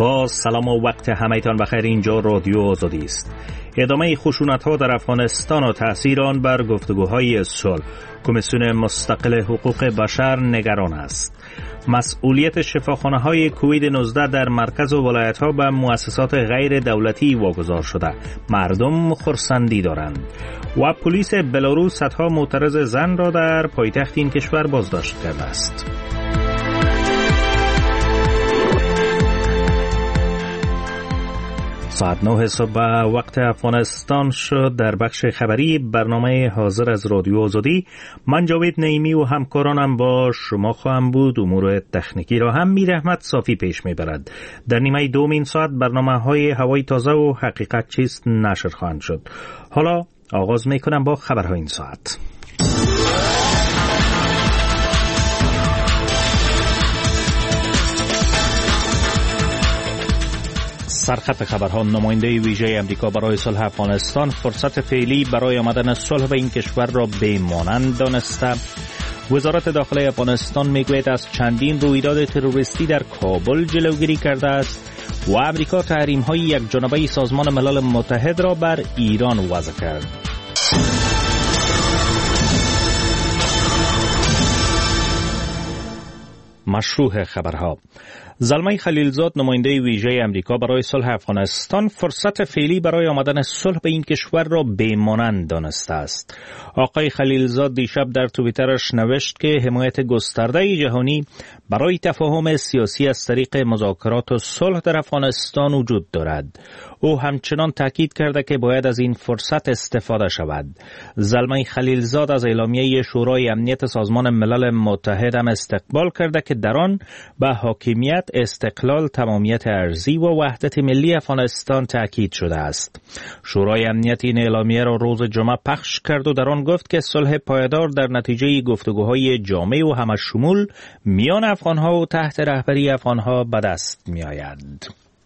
با سلام و وقت همه‌تان بخیر. اینجا رادیو آزادی است. ادامه خشونت‌ها در افغانستان و تأثیر آن بر گفتگوهای صلح. کمیسیون مستقل حقوق بشر نگران است. مسئولیت شفاخانه‌های کووید 19 در مرکز و ولایت‌ها به مؤسسات غیر دولتی واگذار شده. مردم خرسندی دارند. و پلیس بلاروس صدها معترض زن را در پایتخت این کشور بازداشت کرده است. ساعت 9 صبح وقت افغانستان شد. در بخش خبری برنامه حاضر از رادیو آزادی من جاوید نعیمی و همکارانم با شما خواهم بود. امور تکنیکی را هم میر احمد صافی پیش میبرد. در نیمه دوم این ساعت برنامه های هوای تازه و حقیقت چیست نشر خواهند شد. حالا آغاز میکنم با خبرهای این ساعت. سرخط خبرها: نماینده ویژه امریکا برای صلح افغانستان فرصت فعلی برای آمدن صلح به این کشور را بی‌مانند دانسته. وزارت داخلی افغانستان میگوید از چندین رویداد تروریستی در کابل جلوگیری کرده است و امریکا تحریم‌های یکجانبه سازمان ملل متحد را بر ایران وضع کرد. مشروع خبرها: زلمه خلیلزاد نماینده ویژه امریکا برای صلح افغانستان فرصت فعلی برای آمدن صلح به این کشور را بی‌مانند دانسته است. آقای خلیلزاد دیشب در توییترش نوشت که حمایت گسترده جهانی برای تفاهم سیاسی از طریق مذاکرات و صلح در افغانستان وجود دارد. او همچنان تاکید کرده که باید از این فرصت استفاده شود. زلمه خلیلزاد از اعلامیه شورای امنیت سازمان ملل متحد هم استقبال کرده که در آن به حاکمیت، استقلال، تمامیت ارضی و وحدت ملی افغانستان تاکید شده است. شورای امنیت این اعلامیه را روز جمعه پخش کرد و در آن گفت که صلح پایدار در نتیجه گفتگوهای جامع و همشمول میان افغانها و تحت رهبری افغانها به دست می آید.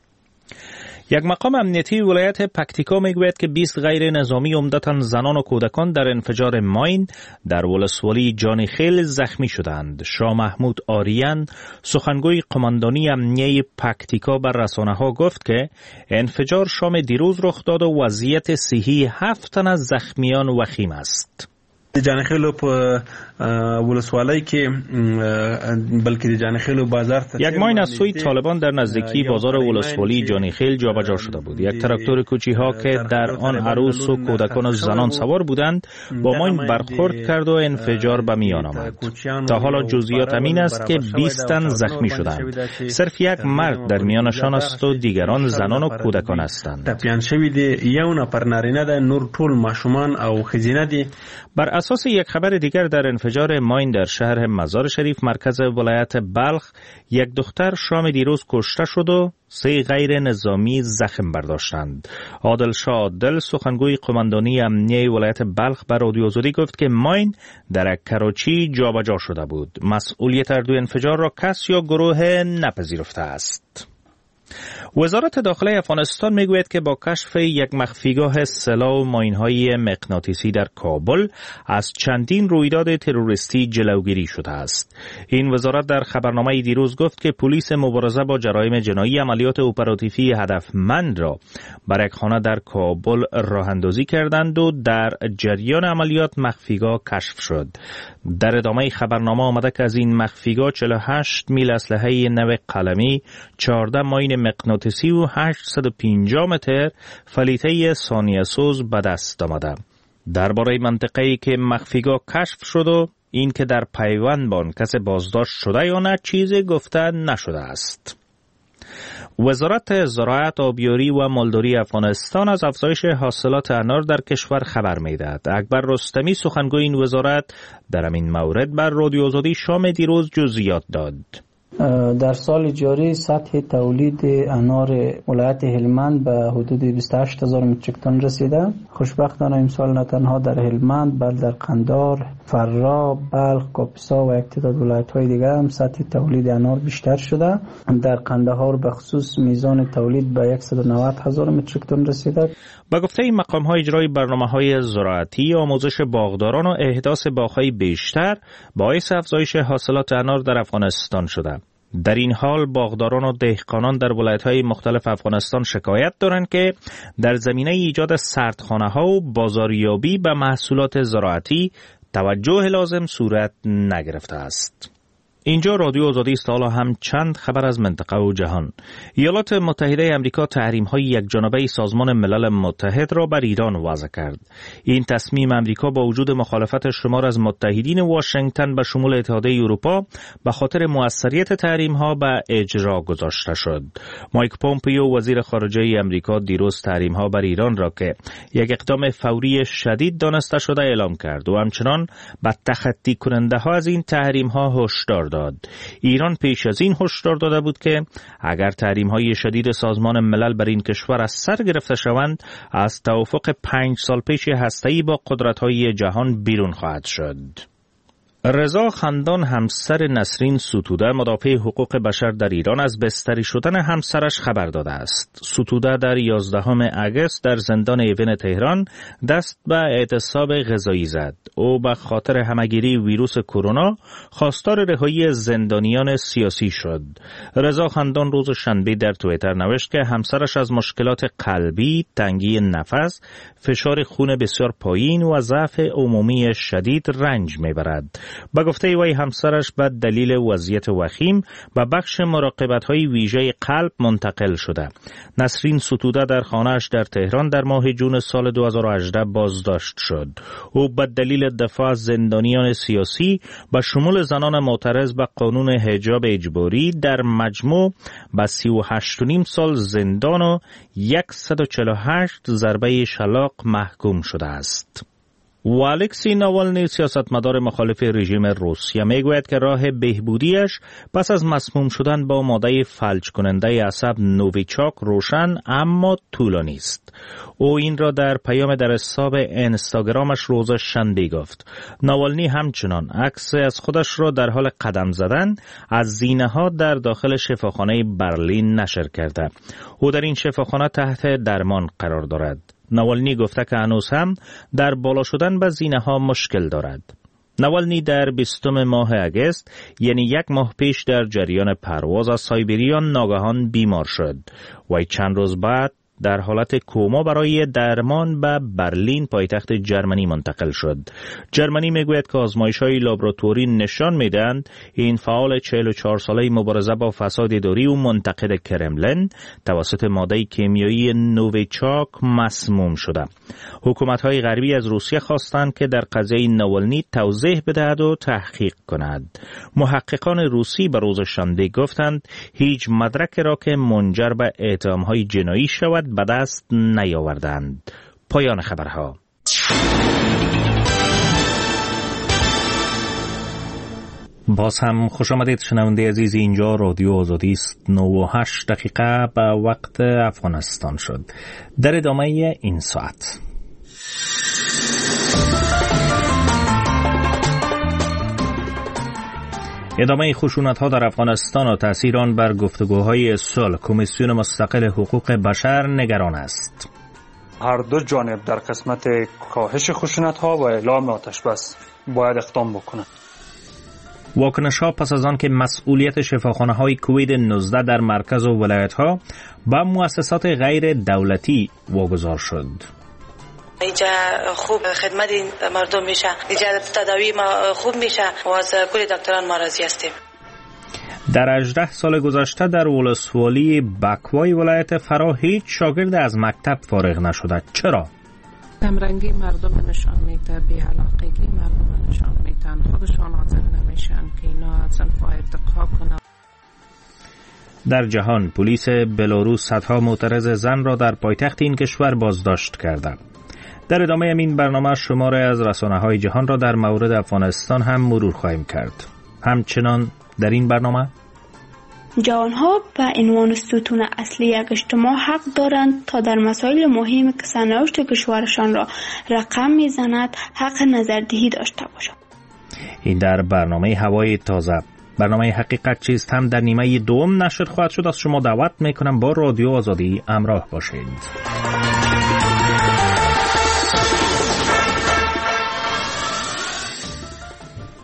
یک مقام امنیتی ولایت پکتیکا میگوید که 20 غیر نظامی عمدتاً زنان و کودکان در انفجار ماین در ولسوالی جانیخیل زخمی شدند. شاه محمود آریان سخنگوی قماندانی امنیه پکتیکا بر رسانه‌ها گفت که انفجار شام دیروز رخ داد و وضعیت صحی 7 تن از زخمیان وخیم است. جانیخیلو په ولسوالی کې بلکې د جانیخیلو بازار یک ماین از سوی طالبان در نزدیکی بازار ولسوالی جانیخیل جابجا شده بود. یک تراکتور کوچی‌ها که در آن عروس و کودکان و زنان سوار بودند با ماین برخورد کرد و انفجار به میان آمد. تا حالا جزئیات این است که 20 تن زخمی شدند. صرف یک مرد در میانشان است و دیگران زنان و کودکان هستند. تپیان شوی دی یو نفر نارینه ده، نور ټول ماشومان او ښځینه دي. بر اساس یک خبر دیگر در انفجار ماین در شهر مزار شریف مرکز ولایت بلخ یک دختر شام دیروز کشته شد و 3 غیر نظامی زخم برداشتند. عادل شاه عادل سخنگوی قماندانی امنیه ولایت بلخ بر رادیو آزادی گفت که ماین در کراچی جابجا شده بود. مسئولیت اردو انفجار را کس یا گروه نپذیرفته است. وزارت داخلی افغانستان میگوید که با کشف یک مخفیگاه سلاح و ماین‌های مغناطیسی در کابل از چندین رویداد تروریستی جلوگیری شده است. این وزارت در خبرنامه دیروز گفت که پلیس مبارزه با جرایم جنایی عملیات اپراتیوی هدفمند را بر یک خانه در کابل راه اندازی کردند و در جریان عملیات مخفیگاه کشف شد. در ادامه خبرنامه آمده که از این مخفیگاه 48 میل اسلحه نو قلمی، 14 ماین مغناطیسی و 850 متر فلیته ثانیه سوز به دست آمده. درباره منطقه‌ای که مخفیگاه کشف شد و این که در پیوند با آن کس بازداشت شده یا نه چیزی گفته نشده است. وزارت زراعت، آبیاری و مالداری افغانستان از افزایش حاصلات انار در کشور خبر می‌دهد. اکبر رستمی سخنگوی این وزارت در این مورد بر رادیو آزادی شام دیروز جزئیات داد. در سال جاری سطح تولید انار ولایت هلمند به حدود 28000 متریک تن رسیده. خوشبختانه امسال نه تنها در هلمند بلکه در قندهار، فرا، بلخ، کاپیسا و یک تعداد ولایت‌های دیگر هم سطح تولید انار بیشتر شده. در قندهار به خصوص میزان تولید به 190000 متریک تن رسیده. با گفته این مقام‌های اجرای برنامه‌های زراعتی، آموزش باغداران و احداث باغ‌های بیشتر باعث افزایش حاصلات انار در افغانستان شده. در این حال باغداران و دهقانان در ولایت‌های مختلف افغانستان شکایت دارند که در زمینه ایجاد سردخانه‌ها و بازاریابی به محصولات زراعتی توجه لازم صورت نگرفته است. اینجا رادیو آزادی است. حالا هم چند خبر از منطقه و جهان. ایالات متحده آمریکا تحریم‌های یکجانبه سازمان ملل متحد را بر ایران وضع کرد. این تصمیم آمریکا با وجود مخالفت شمار از متحدین واشنگتن به شمول اتحادیه اروپا به خاطر موثریت تحریم‌ها به اجرا گذاشته شد. مایک پومپیو وزیر خارجه آمریکا دیروز تحریم‌ها بر ایران را که یک اقدام فوری شدید دانسته شده اعلام کرد و همچنان به تخطی کننده‌ها از این تحریم‌ها هشدار داد. ایران پیش از این هشدار داده بود که اگر تحریم‌های شدید سازمان ملل بر این کشور از سر گرفته شوند، از توافق 5 سال پیش هسته‌ای با قدرت‌های جهان بیرون خواهد شد. رضا خندان همسر نسرین ستوده مدافع حقوق بشر در ایران از بستری شدن همسرش خبر داده است. ستوده در 11 اگست در زندان ایون تهران دست به اعتصاب غذایی زد. او به خاطر همه‌گیری ویروس کرونا خواستار رهایی زندانیان سیاسی شد. رضا خندان روز شنبه در توییتر نوشت که همسرش از مشکلات قلبی، تنگی نفس، فشار خون بسیار پایین و ضعف عمومی شدید رنج میبرد. به گفته وی همسرش به دلیل وضعیت وخیم به بخش مراقبت‌های ویژه قلب منتقل شده. نسرین ستوده در خانه‌اش در تهران در ماه جون سال 2018 بازداشت شد. او به دلیل دفاع از زندانیان سیاسی به شمول زنان معترض به قانون حجاب اجباری در مجموع به 38.5 سال زندان و 148 ضربه شلاق محکوم شده است. و الکسی ناوالنی سیاستمدار مخالف رژیم روسیه میگوید که راه بهبودیش پس از مسموم شدن با ماده فلج کننده عصب نوویچاک روشن اما طولانی است. او این را در پیام در حساب اینستاگرامش روز شنبه گفت. ناوالنی همچنان عکس از خودش را در حال قدم زدن از زینه‌ها در داخل شفاخانه برلین نشر کرده. او در این شفاخانه تحت درمان قرار دارد. ناوالنی گفته که هنوز هم در بالا شدن به زینه‌ها مشکل دارد. ناوالنی در 20 ماه اگست یعنی 1 ماه پیش در جریان پرواز از سایبریا ناگهان بیمار شد و چند روز بعد در حالت کوما برای درمان به برلین پایتخت جرمنی منتقل شد. جرمنی میگوید که آزمایش‌های لابراتوری نشان میدهند این فعال 44 ساله مبارزه با فساد اداری و منتقد کرملین توسط ماده کیمیایی نوویچاک مسموم شده. حکومت‌های غربی از روسیه خواستند که در قضیه ناوالنی توضیح بدهد و تحقیق کند. محققان روسی به روز شنبه گفتند هیچ مدرک را که منجر به اتهام‌های جنایی شود به دست نیاوردند. پایان خبرها. باز هم خوش آمدید شنونده عزیز. اینجا رادیو آزادی است. 9:08 به وقت افغانستان شد. در ادامه این ساعت ادامه خشونت‌ها در افغانستان و تأثیر آن بر گفتگوهای صلح. کمیسیون مستقل حقوق بشر نگران است. هر دو جانب در قسمت کاهش خشونت‌ها و اعلام آتش بس باید اقدام بکنند. واکنش‌ها پس از آن که مسئولیت شفاخانه‌های کووید 19 در مرکز و ولایت‌ها به مؤسسات غیر دولتی واگذار شد. اینجا خوب خدمت مردم میشه، اینجا تداوی ما خوب میشه و از کل دکتران ما راضی هستیم. در 18 سال گذشته در ولسوالی بکوای ولایت فرا هیچ شاگرد از مکتب فارغ نشده. چرا؟ کمرنگی مردم نشان میده، بی‌علاقگی مردم نشان میدن، خودشان حاضر نمیشن که اینا از انفاع ارتقا کنن. در جهان پلیس بلاروس صدها معترض زن را در پایتخت این کشور بازداشت کرده. در ادامه این برنامه شماره از رسانه‌های جهان را در مورد افغانستان هم مرور خواهیم کرد. همچنان در این برنامه جوانها به عنوان ستون اصلی یک اجتماع حق دارند تا در مسائل مهمی که سرنوشت کشورشان را رقم میزند حق نظردهی داشته باشند. این در برنامه هوای تازه. برنامه حقیقت چیست هم در نیمه دوم نشر خواهد شد. از شما دعوت میکنم با رادیو آزادی همراه باشید.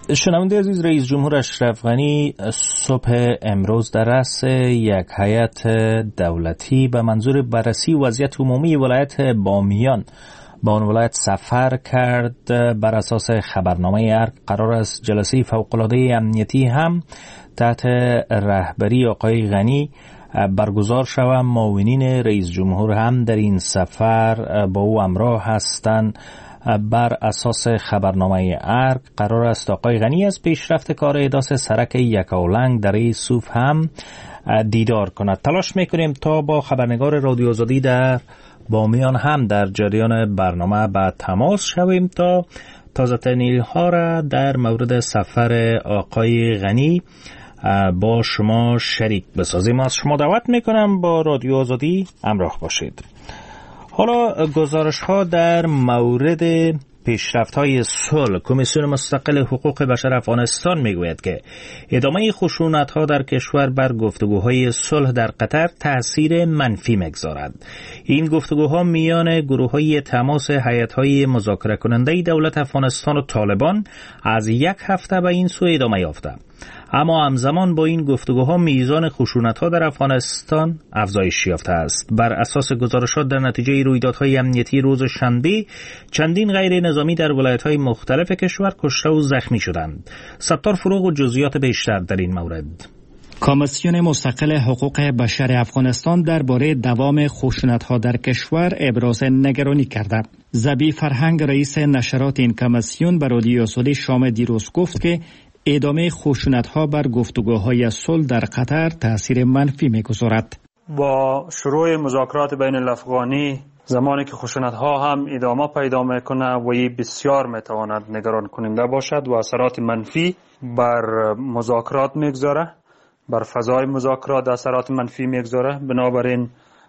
شنونده عزیز، رئیس جمهور اشرف غنی صبح امروز در رأس یک هیئت دولتی به منظور بررسی وضعیت عمومی ولایت بامیان به آن ولایت سفر کرد. بر اساس خبرنامه ارگ قرار است جلسه فوق‌العاده امنیتی هم تحت رهبری آقای غنی برگزار شود. معاونین رئیس جمهور هم در این سفر با او همراه هستند. بر اساس خبرنامه ارگ قرار است آقای غنی از پیشرفت کار احداث سرک یکاولنگ دره سوف هم دیدار کند. تلاش میکنیم تا با خبرنگار رادیو آزادی در بامیان هم در جریان برنامه به تماس شویم تا تازه ترین ها را در مورد سفر آقای غنی با شما شریک بسازیم. از شما دعوت میکنم با رادیو آزادی همراه باشید. حالا گزارش ها در مورد پیشرفت های صلح. کمیسیون مستقل حقوق بشر افغانستان میگوید که ادامه خشونت ها در کشور بر گفتگوهای صلح در قطر تأثیر منفی میگذارد. این گفتگوها میان گروه های تماس هیئت های مذاکره کننده دولت افغانستان و طالبان از یک هفته به این سو ادامه یافته، اما همزمان با این گفتگوها میزان خشونت‌ها در افغانستان افزایش یافته است. بر اساس گزارشات در نتیجه رویدادهای امنیتی روز شنبه چندین غیر نظامی در ولایت‌های مختلف کشور کشته و زخمی شدند. ستار فروغ و جزئیات بیشتر در این مورد. کمیسیون مستقل حقوق بشر افغانستان درباره دوام خشونت‌ها در کشور ابراز نگرانی کرده. ذبیح فرهنگ رئیس نشرات این کمیسیون به رادیو آزادی شام دیروز گفت که ادامه خشونت‌ها بر گفتگوهای صلح در قطر تأثیر منفی می‌گذارد. با شروع مذاکرات بین الافغانی زمانی که خشونت‌ها هم ادامه پیدا می‌کنه و این بسیار می‌تواند نگران کننده باشد و اثرات منفی بر مذاکرات می‌گذاره، بر فضای مذاکرات اثرات منفی می‌گذاره. بنابراین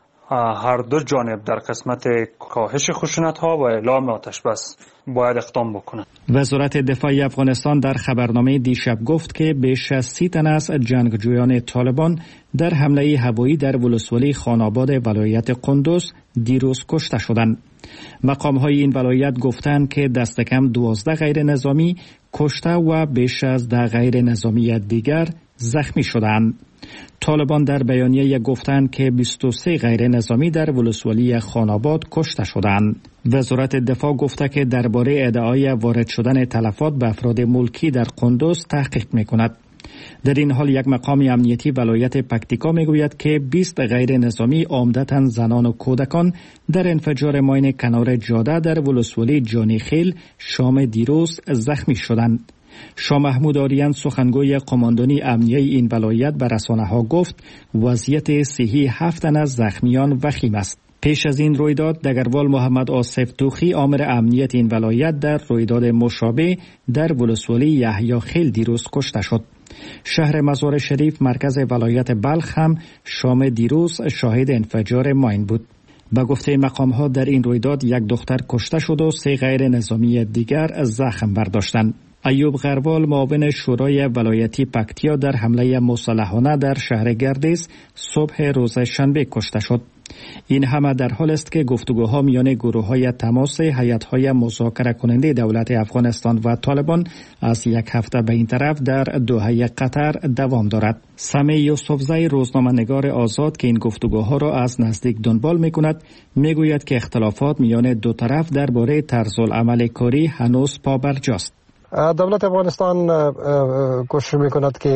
هر دو جانب در قسمت کاهش خشونت‌ها و اعلام آتش بس باید اقدام بکنند. وزارت دفاع افغانستان در خبرنامه دیشب گفت که بیش از 30 تن از جنگجویان طالبان در حمله هوایی در ولسوالی خاناباد ولایت قندوز دیروز کشته شدند. مقام‌های این ولایت گفتند که دست کم 12 غیر نظامی کشته و بیش از 10 غیر نظامی دیگر زخمی شدند. طالبان در بیانیه گفتند که 23 غیر نظامی در ولسوالی خاناباد کشته شدند. وزارت دفاع گفته که درباره ادعای وارد شدن تلفات به افراد ملکی در قندوز تحقیق می‌کند. در این حال یک مقام امنیتی ولایت پکتیکا میگوید که 20 غیر نظامی عمدتاً زنان و کودکان در انفجار ماین کنار جاده در ولسوالی جانی خیل شام دیروز زخمی شدند. شاه محمود آریان سخنگوی قماندانی امنیه این ولایت به رسانه‌ها گفت وضعیت صحی 7 تن از زخمیان وخیم است. پیش از این رویداد دگروال محمد آصف توخی آمر امنیت این ولایت در رویداد مشابه در ولسوالی یحیی خیل دیروز کشته شد. شهر مزار شریف مرکز ولایت بلخ هم شام دیروز شاهد انفجار ماین بود. به گفته مقام‌ها در این رویداد یک دختر کشته شد و 3 غیر نظامی دیگر زخم برداشتند. ایوب غروال معاون شورای ولایتی پکتیا در حمله مسلحانه در شهر گردیز صبح روز شنبه کشته شد. این همه در حال است که گفتگوها میان گروه‌های تماس هیئت‌های مذاکره کننده دولت افغانستان و طالبان از یک هفته به این طرف در دوحه قطر دوام دارد. سمی یوسفزی روزنامه‌نگار آزاد که این گفتگوها را از نزدیک دنبال می‌کند میگوید که اختلافات میان دو طرف درباره طرزالعمل کاری هنوز پابرجاست. دولت افغانستان کوشش می‌کند که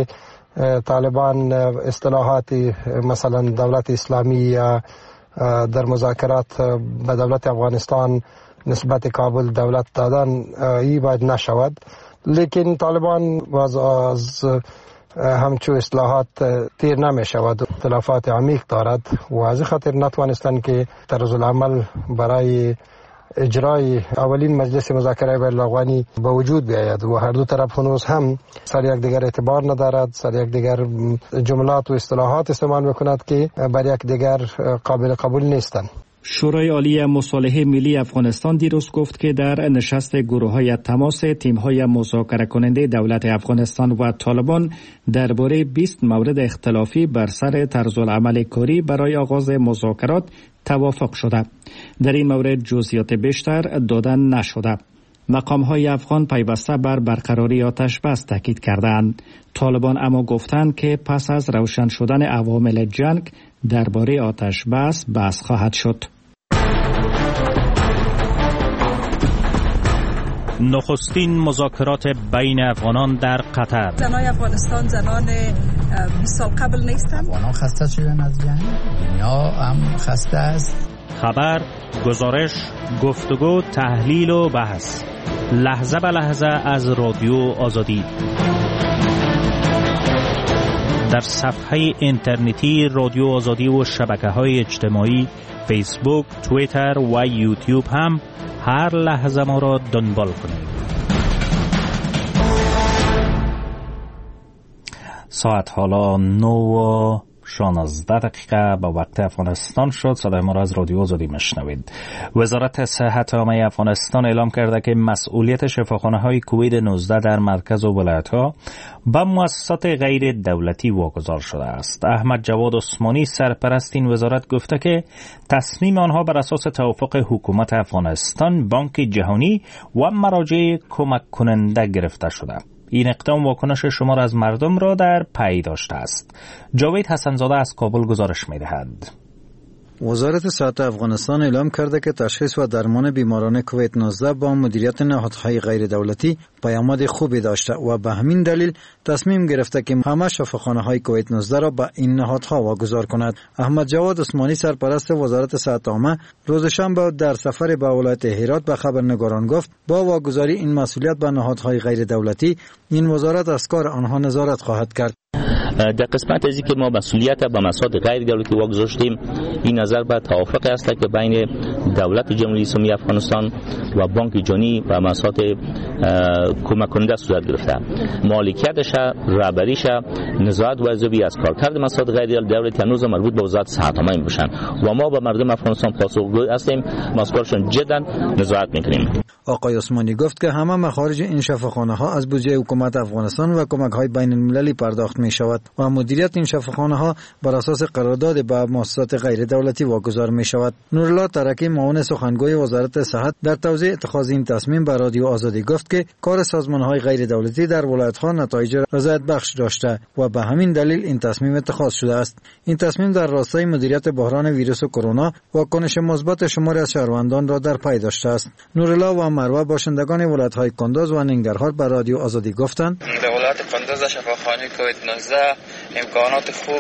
طالبان اصطلاحات مثلا دولت اسلامی یا در مذاکرات به دولت افغانستان نسبت کابل دولت دادن ای باید نشود، لیکن طالبان از همچو اصلاحات تیر نمی شود، اختلافات عمیق دارد و از خاطر نتوانستند که طرز العمل برای اجرای اولین مجلس مذاکره بین الافغانی به وجود بیاید و هر دو طرف هنوز هم سر یک دیگر اعتبار ندارد، سر یک دیگر جملات و اصطلاحات استعمال میکند که بر یک دیگر قابل قبول نیستند. شورای عالی مصالحه ملی افغانستان دیروز گفت که در نشست گروه‌های تماس تیم‌های مذاکره کننده دولت افغانستان و طالبان درباره 20 مورد اختلافی بر سر طرزالعمل کاری برای آغاز مذاکرات توافق شده. در این مورد جزئیات بیشتر دادن نشده. مقام‌های افغان پیوسته بر برقراری آتش بس تاکید کردند. طالبان اما گفتند که پس از روشن شدن عوامل جنگ درباره آتش بس بحث خواهد شد. نخستین مذاکرات بین افغانان در قطر. زنای افغانستان زنان 20 سال قبل نیستند. افغانان خسته شدن از جنگ، دنیا هم خسته است. خبر، گزارش، گفتگو، تحلیل و بحث، لحظه به لحظه از رادیو آزادی. در صفحه اینترنتی رادیو آزادی و شبکه‌های اجتماعی فیسبوک، توییتر و یوتیوب هم هر لحظه ما را دنبال کنید. ساعت حالا 9:16 به وقت افغانستان شد. صدای ما را از رادیو آزادی میشنوید. وزارت صحت عامه افغانستان اعلام کرده که مسئولیت شفاخانه‌های کووید 19 در مرکز و ولایت‌ها به مؤسسات غیر دولتی واگذار شده است. احمد جواد عثمانی سرپرست این وزارت گفته که تصمیم آنها بر اساس توافق حکومت افغانستان، بانک جهانی و مراجع کمک کننده گرفته شده. این اقدام واکنش شمار از مردم را در پی داشته است. جاوید حسنزاده از کابل گزارش می‌دهد. وزارت صحت افغانستان اعلام کرده که تشخیص و درمان بیماران کووید 19 با مدیریت نهادهای غیر دولتی پیامد خوبی داشته و به همین دلیل تصمیم گرفته که همه شفاخانه‌های کووید 19 را به این نهادها واگذار کند. احمد جواد عثمانی سرپرست وزارت صحت عامه روز شنبه در سفر به ولایت هرات به خبرنگاران گفت با واگذاری این مسئولیت به نهادهای غیر دولتی این وزارت از کار آنها نظارت خواهد کرد. در قسمت ازی که ما مسئولیت به مسائل غیر دولتی واگذاشتیم، این نظر به توافق است که بین دولت جمهوری اسلامی افغانستان و بانک جهانی و مسائل کمک کننده صورت گرفته. مالکیتش، رهبریش، نظارت و ارزیابی از کارکرد مسائل غیر دولتی هنوز مربوط به وزارت صحت عامه میشن و ما به مردم افغانستان پاسخگوی هستیم، مسئولشون جدا نظارت میکنیم. آقای عثمانی گفت که همه مخارج این شفاخانه‌ها از بودجه حکومت افغانستان و کمک‌های بین‌المللی پرداخت می‌شود و مدیریت این شفاخانه‌ها بر اساس قرارداد با مؤسسات غیر دولتی واگذار می‌شود. نورالله ترکی معاون سخنگوی وزارت صحت در توضیح اتخاذ این تصمیم به رادیو آزادی گفت که کار سازمان‌های غیر دولتی در ولایت‌ها نتایج رضایت بخش داشته و به همین دلیل این تصمیم اتخاذ شده است. این تصمیم در راستای مدیریت بحران ویروس کرونا واکنش مثبت شماری از شهروندان را در پی داشته است. نورالله و مروه باشندگان ولایت‌های کندوز و ننگرهار به رادیو آزادی گفتند در ولایت کندوز شفاخانه کووید 19 امکانات خوب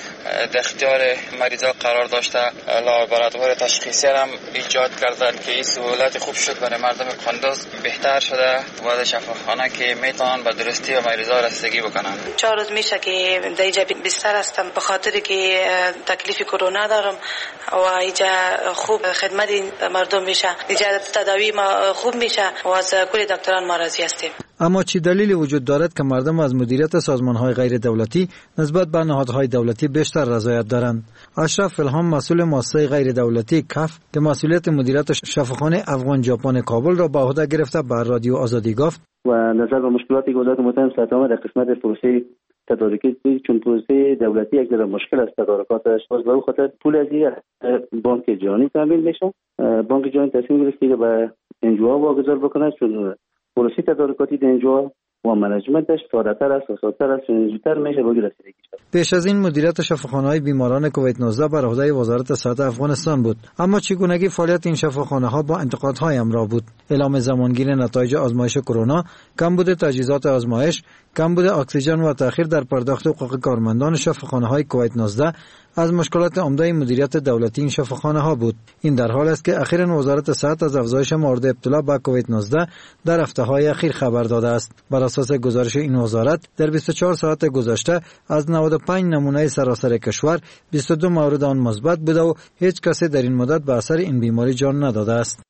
در اختیار مریضا قرار داشته، لابراتوار تشخیصی هم ایجاد کردند که این سهولت خوب شد برای مردم کندوز، بهتر شده و شفاخانه که میتونن به درستی و مریضا رسیدگی بکنن. 4 روز میشه که در اینجا بستر هستم به خاطر که تکلیف کرونا دارم و اینجا خوب خدمت مردم میشه، اینجا تداوی ما خوب میشه و از کل دکتران ما راضی هستیم. اما چی دلیلی وجود دارد که مردم از مدیریت سازمان‌های غیر دولتی نسبت به نهادهای دولتی بیشتر رضایت دارند؟ اشرف الهام مسئول مؤسسه غیر دولتی کف که مسئولیت مدیریت شفاخانه افغان ژاپن کابل را به عهده گرفته به رادیو آزادی گفت و نظر به مشکلاتی که وزارت محترم صحت عامه در قسمت پروسه تدارکی چون پروسه دولتی یک ذره مشکل است تدارکاتش، باز به خاطر پول از بانک جهانی تامین میشه. بانک جهانی تصمیم گرفت که به انجوها واگذار بکنه چون پروسه تدارکاتی در انجوها و منیجمنتش ساده‌تر است و ساده‌تر است و زودتر میشه به رسیدگی شد. پیش از این مدیریت شفاخانه‌های بیماران کووید 19 بر عهده وزارت صحت افغانستان بود، اما چگونگی فعالیت این شفاخانه‌ها با انتقادهای همراه بود. اعلام زمانگیر نتایج آزمایش کرونا، کمبود تجهیزات آزمایش، کمبود اکسیژن و تأخیر در پرداخت حقوق کارمندان شفاخانه‌های کووید 19 از مشکلات عمده مدیریت دولتی این شفاخانه‌ها بود. این در حال است که اخیراً وزارت صحت از افزایش مورد ابتلا به کووید 19 در هفته‌های اخیر خبر داده است. بر اساس گزارش این وزارت در 24 ساعت گذشته از 95 نمونه سراسر کشور 22 مورد آن مثبت بوده و هیچ کسی در این مدت به اثر این بیماری جان نداده است.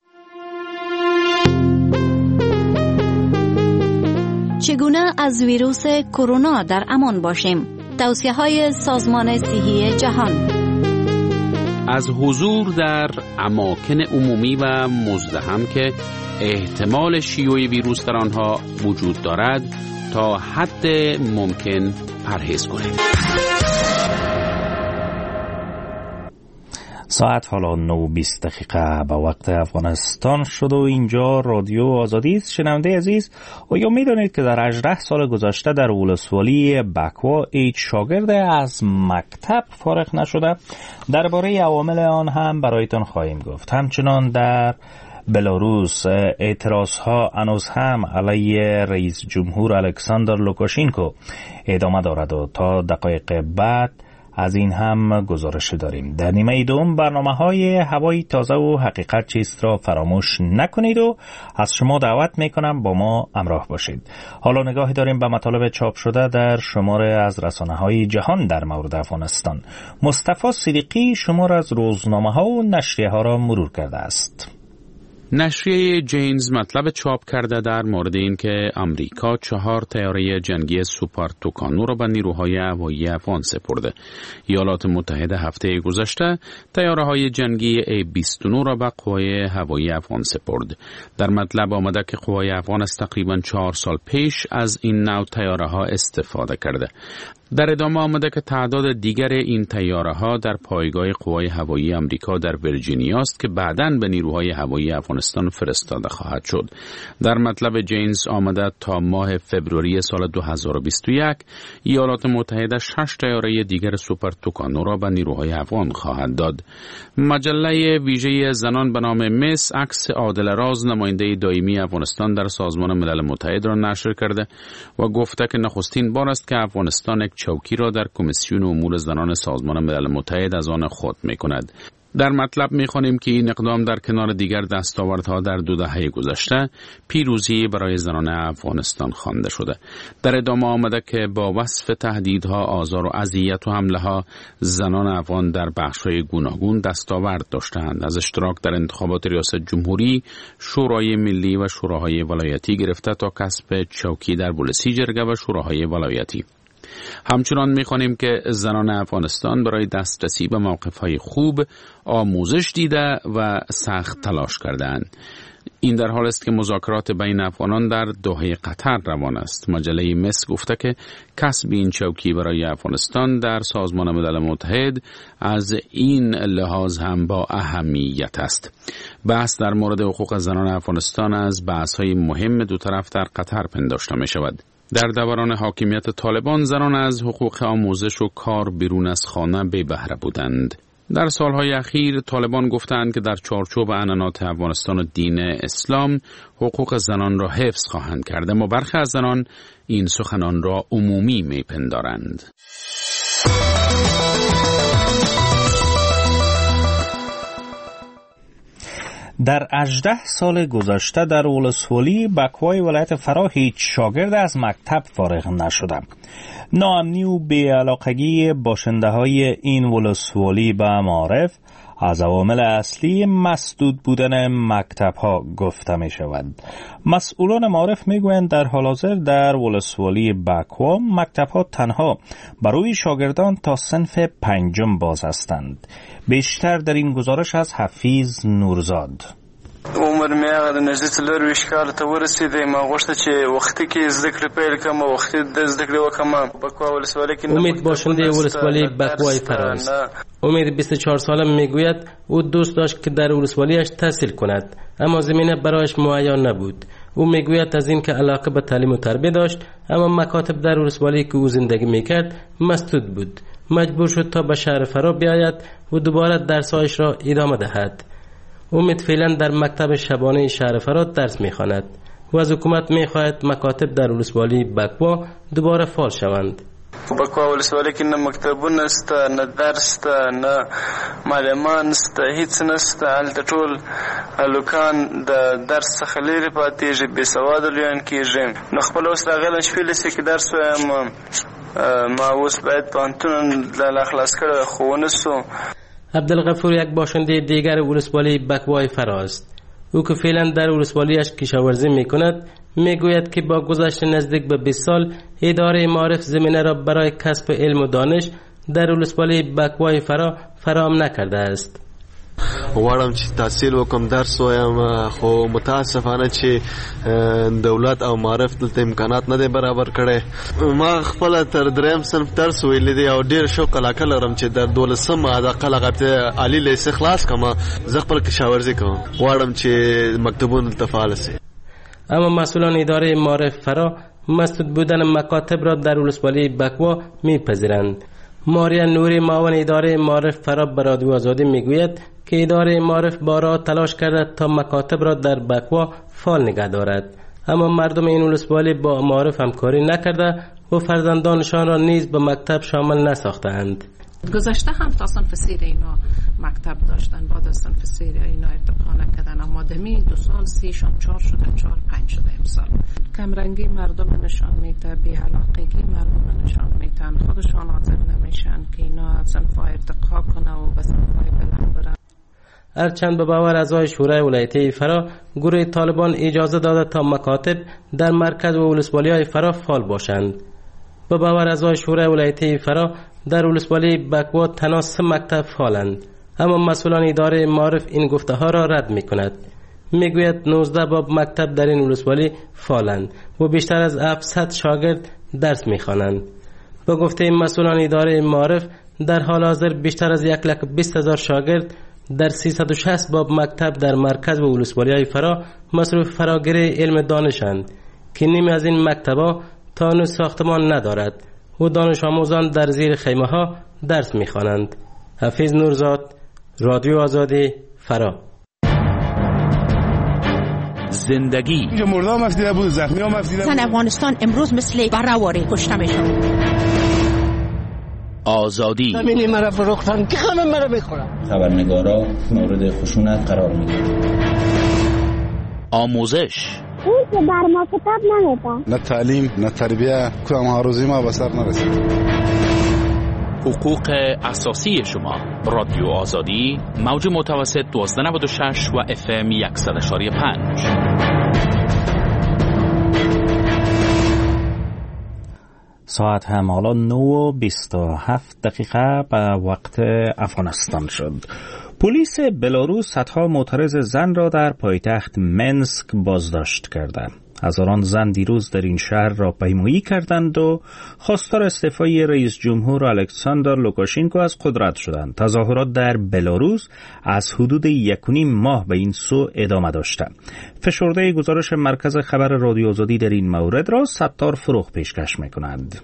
چگونه از ویروس کرونا در امان باشیم؟ توصیه‌های سازمان صحی جهان. از حضور در اماکن عمومی و مزدحم که احتمال شیوع ویروس در آنها وجود دارد تا حد ممکن پرهیز کنید. ساعت حالا 9:20 به وقت افغانستان شد و اینجا رادیو آزادی است. شنونده عزیز، آیا می‌دانید که در 18 سال گذشته در ولسوالی بکوا هیچ شاگرد از مکتب فارغ نشده؟ درباره عوامل آن هم برایتان خواهیم گفت. همچنان در بلاروس اعتراضها هنوز هم علیه رئیس جمهور الکساندر لوکاشینکو ادامه دارد و تا دقایق بعد از این هم گزارش داریم. در نیمه دوم برنامه‌های هوای تازه و حقیقت چیست را فراموش نکنید و از شما دعوت میکنم با ما همراه باشید. حالا نگاهی داریم به مطالب چاپ شده در شماره از رسانه‌های جهان در مورد افغانستان. مصطفی صدیقی شماره از روزنامه‌ها و نشریه‌ها را مرور کرده است. نشریه جینز مطلب چاپ کرده در مورد این که امریکا 4 طیاره جنگی سوپر توکانو را به نیروهای هوایی افغان سپرده. ایالات متحده هفته گذشته طیاره‌های جنگی A-29 را به قوای هوایی افغان سپرد. در مطلب آمده که قوای افغان از تقریباً 4 سال پیش از این نوع طیاره‌ها استفاده کرده. در ادامه آمده که تعداد دیگر این طیاره‌ها در پایگاه قوای هوایی آمریکا در ویرجینیا است که بعداً به نیروهای هوایی افغانستان فرستاده خواهد شد. در مطلب جینز آمده تا ماه فوریه سال 2021 ایالات متحده 6 طیاره دیگر سوپر توکانو را به نیروهای افغان خواهد داد. مجله ویژه زنان به نام مس عکس عادل راز نماینده دائمی افغانستان در سازمان ملل متحد را نشر کرده و گفته که نخستین بار است که افغانستان یک چوکی را در کمیسیون امور زنان سازمان ملل متحد از آن خود می کند. در مطلب می خوانیم که این اقدام در کنار دیگر دستاوردها در 2 دهه گذشته پیروزی برای زنان افغانستان خوانده شده. در ادامه آمده که با وصف تهدیدها، آزار و اذیت و حمله ها زنان افغان در بخش‌های گوناگون دستاورد داشتند، از اشتراک در انتخابات ریاست جمهوری، شورای ملی و شوراهای ولایتی گرفته تا کسب چوکی در بولسی جرگه و شوراهای ولایتی. همچنان می‌خوانیم که زنان افغانستان برای دسترسی به موقف‌های خوب آموزش دیده و سخت تلاش کردند. این در حال است که مذاکرات بین افغانان در دوحه قطر روان است. مجله مس گفته که کسب این چوکی برای افغانستان در سازمان ملل متحد از این لحاظ هم با اهمیت است. بحث در مورد حقوق زنان افغانستان از بحث‌های مهم دو طرف در قطر پنداشته می‌شود. در دوران حاکمیت طالبان زنان از حقوق آموزش و کار بیرون از خانه بی بهره بودند. در سالهای اخیر طالبان گفتند که در چارچوب عنعنات افغانستان و دین اسلام حقوق زنان را حفظ خواهند کرد، اما برخی از زنان این سخنان را عمومی میپندارند. در 18 سال گذشته در ولسوالی بکوای ولایت فرا هیچ شاگرد از مکتب فارغ نشده. ناامنی و بی‌علاقگی باشنده‌های این ولسوالی به معارف از عوامل اصلی مسدود بودن مکتب‌ها گفته می شود. مسئولان معارف می گویند در حال حاضر در ولسوالی بکوا مکتب‌ها تنها برای شاگردان تا صنف 5 باز هستند. بیشتر در این گزارش از حفیظ نورزاد. عمر مې هغه د نږدې 24 کاله ته ورسېدی. ما غوښته چې وختي کې زده کړې پیل کړم او وختي د زده کړې وکړم. بکوا ولسوالی کې امید باشنده ولسوالی بکوای فراست. امید 24 ساله میگوید او دوست داشت که در ولسوالیش تحصیل کند، اما زمینه برایش مهیا نبود. او میگوید از این که علاقه به تعلیم و تربیت داشت، اما مکاتب در ولسوالی که او زندگی میکرد مسدود بود. مجبور شد تا به شهر فرا بیاید و دوباره درسایش را ادامه دهد. امید فعلا در مکتب شبانه شهر فراد درس میخواند و از حکومت میخواهد مکاتب در ولسوالی بکوا دوباره فعال شوند. بکوا ولسوالی کې نه مکتبونه سته، نه درس سته، نه معلمان سته، هیڅ نسته. هلته ټول هلکان د درس څخه لرې پاتېږي، بې سواده لویان کېږي. نو خپل اوس راغلی شپې لسې کې درس وایم، ما اوس باید پوهنتون له خلاص کړی خو ونه سو. عبدالغفور یک باشنده دیگر ولسوالی بکوای فراست. او که فعلا در ولسوالیش کشاورزی میکند میگوید که با گذشت نزدیک به 20 سال اداره معارف زمینه را برای کسب علم و دانش در ولسوالی بکوای فرا فراهم نکرده است. غواړم چې تحصیل وکم، درس وایم، خو متاسفانه چې دولت او معرف دلته امکانات نه دی برابر کړي. ما خپل تر دریم صنف درس ویل دی او ډیر شوق علاقه لرم چې در 12 علاقه لغته عالی لیسه خلاص کما، زه خپل کشاورزي کوم. غواړم چې مکتبونه تفعال شي. اما مسئولان اداره معرف فرا مسدود بودن مکاتب را در ولسوالی بکوا میپذیرند. ماریا نوری معاون اداره معرف فرا به رادیو آزادی میگوید که اداره معرف بارها تلاش کرده تا مکاتب را در بکوا فعال نگه دارد، اما مردم این ولسوالی با معرف همکاری نکرده و فرزندانشان را نیز به مکتب شامل نساختند. گذشته هم تا صنف سیر اینا مکتب داشتن، بعد از صنف سیر اینا ارتقا نکردن، اما دمی 2 سال 3 شان 4 شده 4-5 شده امسال. کمرنگی مردم نشان میده، بی‌علاقگی مردم نشان میدن، خودشان حاضر نمیشن که اینا صنف ارتقا کنه و به صنف بلند برن. هرچند به باور اعضای شورای ولایتی فرا گروه طالبان اجازه داده تا مکاتب در مرکز و ولسوالی‌های فرا فعال باشند. به باور اعضای شورای ولایتی فرا در ولسوالی بکوا تنها 3 مکتب فعالند، اما مسئولان اداره معرف این گفته ها را رد می کند. می گوید 19 باب مکتب در این ولسوالی فعالند و بیشتر از 700 شاگرد درس می خوانند. به گفته مسئولان اداره معرف در حال حاضر بیشتر از 120,000 شاگرد در 360 باب مکتب در مرکز و ولسوالی های فرا مصروف فراگیری علم دانشند که نیمی از این مکتب‌ها تا هنوز ساختمان ندارد و دانش آموزان در زیر خیمه ها درس می‌خوانند. حفیظ نورزاد، رادیو آزادی، فرا. زندگی اینجا مردا هم افدیده بود، زخمی هم افدیده بود. زن افغانستان امروز مثل برهواری کشته میشن. آزادی همینی مرا فروختن که همه مرا میخورن. خبرنگارا مورد خشونت قرار میگیرن. آموزش این که بر ما کتاب نمیده، نه تعلیم نه تربیه، کدام آرزوی ما به سر نرسید. حقوق اساسی شما. رادیو آزادی، موج متوسط 1296 و FM 100.5. ساعت هم حالا 9:27 به وقت افغانستان شد. پلیس بلاروس صدها معترض زن را در پایتخت منسک بازداشت کردند. هزاران زن دیروز در این شهر را پیمایی کردند و خواستار استعفای رئیس جمهور الکساندر لوکاشنکو از قدرت شدند. تظاهرات در بلاروس از حدود 1.5 ماه به این سو ادامه داشته. فشرده گزارش مرکز خبر رادیو آزادی در این مورد را ستار فروغ پیشکش می‌کنند.